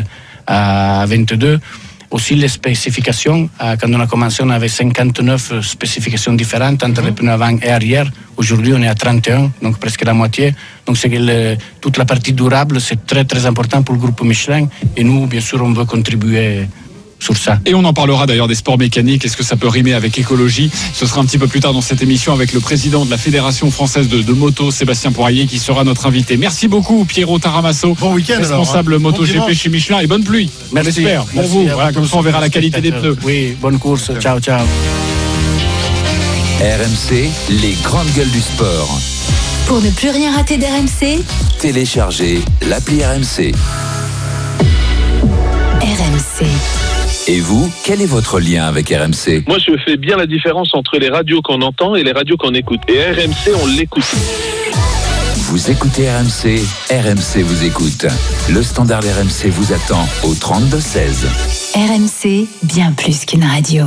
à vingt-deux. Aussi les spécifications, quand on a commencé on avait cinquante-neuf spécifications différentes entre mmh. les pneus avant et arrière. Aujourd'hui on est à trente et un, donc presque la moitié. Donc c'est que le, toute la partie durable c'est très très important pour le groupe Michelin et nous bien sûr on veut contribuer sur ça. Et on en parlera d'ailleurs des sports mécaniques. Est-ce que ça peut rimer avec écologie? Ce sera un petit peu plus tard dans cette émission avec le président de la Fédération française de, de moto, Sébastien Poirier, qui sera notre invité. Merci beaucoup Piero Taramasso, bon week-end, responsable alors, hein. MotoGP bon chez Michelin et bonne pluie. Merci. On l'espère. Pour Merci vous, voilà, comme ça on verra la qualité des pneus. Oui, bonne course. Ciao, ciao. R M C, les grandes gueules du sport. Pour ne plus rien rater d'R M C, téléchargez l'appli R M C. R M C. Et vous, quel est votre lien avec R M C? Moi, je fais bien la différence entre les radios qu'on entend et les radios qu'on écoute. Et R M C, on l'écoute. Vous écoutez R M C, R M C vous écoute. Le standard R M C vous attend au trente-deux seize. R M C, bien plus qu'une radio.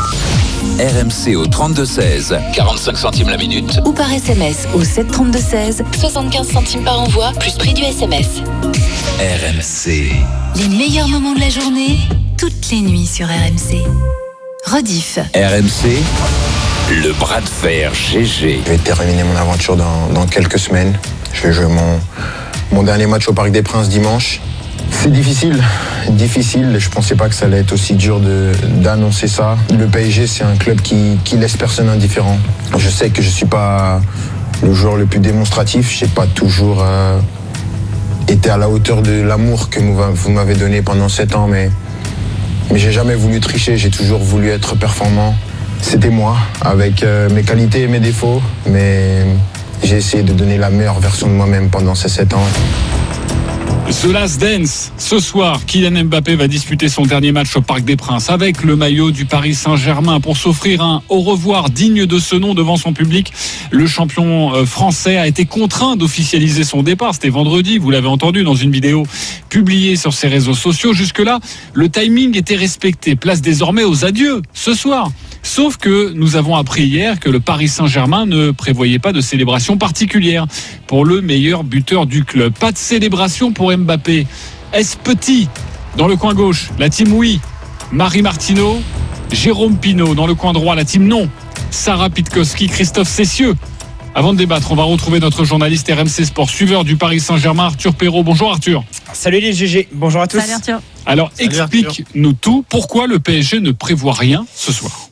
R M C au trente-deux seize, quarante-cinq centimes la minute. Ou par S M S au sept trente-deux seize, soixante-quinze centimes par envoi, plus prix du S M S. R M C. Les meilleurs moments de la journée, toutes les nuits sur R M C. Rediff. R M C, le bras de fer G G. Je vais terminer mon aventure dans, dans quelques semaines. Je vais jouer mon, mon dernier match au Parc des Princes dimanche. C'est difficile, difficile. Je pensais pas que ça allait être aussi dur de, d'annoncer ça. Le P S G, c'est un club qui, qui laisse personne indifférent. Je sais que je suis pas le joueur le plus démonstratif. J'ai pas toujours euh, été à la hauteur de l'amour que vous m'avez donné pendant sept ans, mais, mais j'ai jamais voulu tricher. J'ai toujours voulu être performant. C'était moi, avec euh, mes qualités et mes défauts, mais j'ai essayé de donner la meilleure version de moi-même pendant ces sept ans. The Last Dance, ce soir, Kylian Mbappé va disputer son dernier match au Parc des Princes avec le maillot du Paris Saint-Germain pour s'offrir un au revoir digne de ce nom devant son public. Le champion français a été contraint d'officialiser son départ. C'était vendredi, vous l'avez entendu dans une vidéo publiée sur ses réseaux sociaux. Jusque-là, le timing était respecté. Place désormais aux adieux ce soir. Sauf que nous avons appris hier que le Paris Saint-Germain ne prévoyait pas de célébration particulière pour le meilleur buteur du club. Pas de célébration pour Mbappé. Est-ce petit dans le coin gauche? La team oui. Marie Martineau, Jérôme Pinault. Dans le coin droit, la team non. Sarah Pitkowski, Christophe Cessieux. Avant de débattre, on va retrouver notre journaliste R M C Sport, suiveur du Paris Saint-Germain, Arthur Perrault. Bonjour Arthur. Salut les G G, bonjour à tous. Salut Arthur. Alors explique-nous tout. Pourquoi le P S G ne prévoit rien ce soir?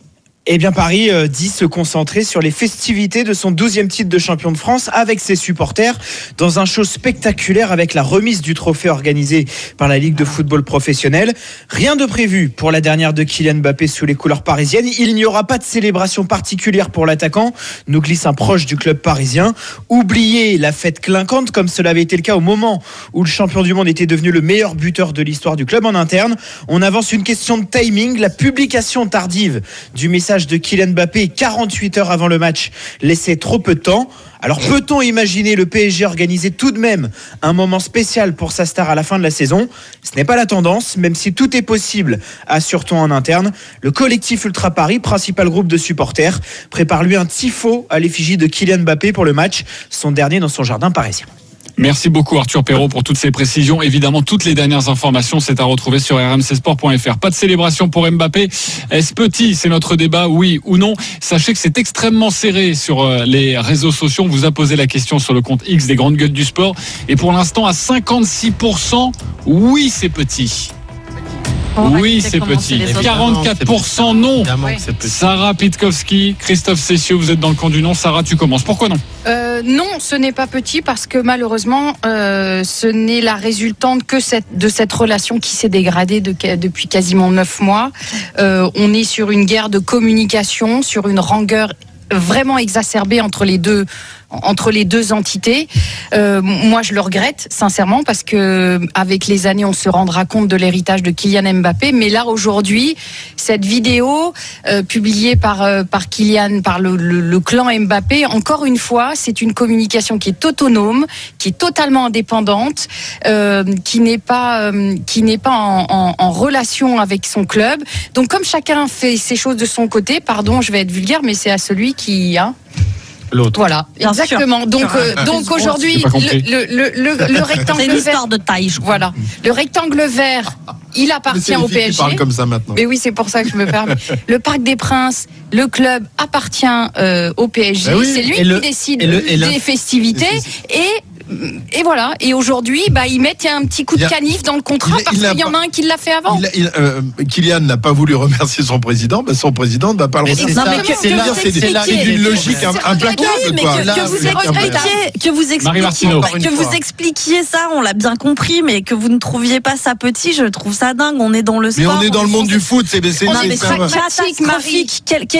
Eh bien, Paris euh, dit se concentrer sur les festivités de son douzième titre de champion de France avec ses supporters dans un show spectaculaire avec la remise du trophée organisé par la Ligue de football professionnel. Rien de prévu pour la dernière de Kylian Mbappé sous les couleurs parisiennes. Il n'y aura pas de célébration particulière pour l'attaquant, nous glisse un proche du club parisien. Oubliez la fête clinquante comme cela avait été le cas au moment où le champion du monde était devenu le meilleur buteur de l'histoire du club en interne. On avance une question de timing. La publication tardive du message de Kylian Mbappé quarante-huit heures avant le match laissait trop peu de temps. Alors peut-on imaginer le P S G organiser tout de même un moment spécial pour sa star à la fin de la saison ? Ce n'est pas la tendance, même si tout est possible, assure-t-on en interne. Le collectif Ultra Paris, principal groupe de supporters, prépare lui un tifo à l'effigie de Kylian Mbappé pour le match, son dernier dans son jardin parisien. Merci beaucoup Arthur Perrault pour toutes ces précisions. Évidemment, toutes les dernières informations, c'est à retrouver sur r m c sport point f r. Pas de célébration pour Mbappé. Est-ce petit ? C'est notre débat, oui ou non. Sachez que c'est extrêmement serré sur les réseaux sociaux. On vous a posé la question sur le compte X des grandes gueules du sport. Et pour l'instant, à cinquante-six pour cent, oui, c'est petit. Oui, c'est petit. quarante-quatre pour cent non. Sarah Pitkowski, Christophe Cessieux, vous êtes dans le camp du non. Sarah, tu commences. Pourquoi non ? Euh, non, ce n'est pas petit parce que malheureusement, euh, ce n'est la résultante que cette, de cette relation qui s'est dégradée de, depuis quasiment neuf mois. Euh, on est sur une guerre de communication, sur une rangueur vraiment exacerbée entre les deux entre les deux entités. Euh, moi, je le regrette sincèrement parce que avec les années, on se rendra compte de l'héritage de Kylian Mbappé. Mais là, aujourd'hui, cette vidéo euh, publiée par euh, par Kylian, par le, le, le clan Mbappé, encore une fois, c'est une communication qui est autonome, qui est totalement indépendante, euh, qui n'est pas euh, qui n'est pas en, en, en relation avec son club. Donc, comme chacun fait ses choses de son côté, pardon, je vais être vulgaire, mais c'est à celui qui hein, l'autre. Voilà, Bien exactement. sûr. Donc, euh, donc aujourd'hui, le, le, le, le rectangle c'est une histoire vert, de taille. Je voilà, le rectangle vert, il appartient au P S G. Parle comme ça maintenant. Mais oui, c'est pour ça que je me permets. Le Parc des Princes, le club appartient euh, au P S G. Ben oui, c'est lui et qui le, décide et le, et des festivités et Et voilà. Et aujourd'hui, bah, ils mettent un petit coup de canif dans le contrat il, parce il qu'il y en a un qui l'a fait avant. Il, il, euh, Kylian n'a pas voulu remercier son président. Bah, son président ne va pas le remercier. C'est, ça, c'est, là, c'est, c'est, c'est d'une logique implacable. Oui, mais que, que, vous expliquiez, que vous expliquiez, que vous expliquiez ça, on l'a bien compris, mais que vous ne trouviez pas ça petit, je trouve ça dingue. On est dans le sport. Mais on est dans le monde du foot. C'est, c'est, non, c'est, mais c'est catastrophique, Marie.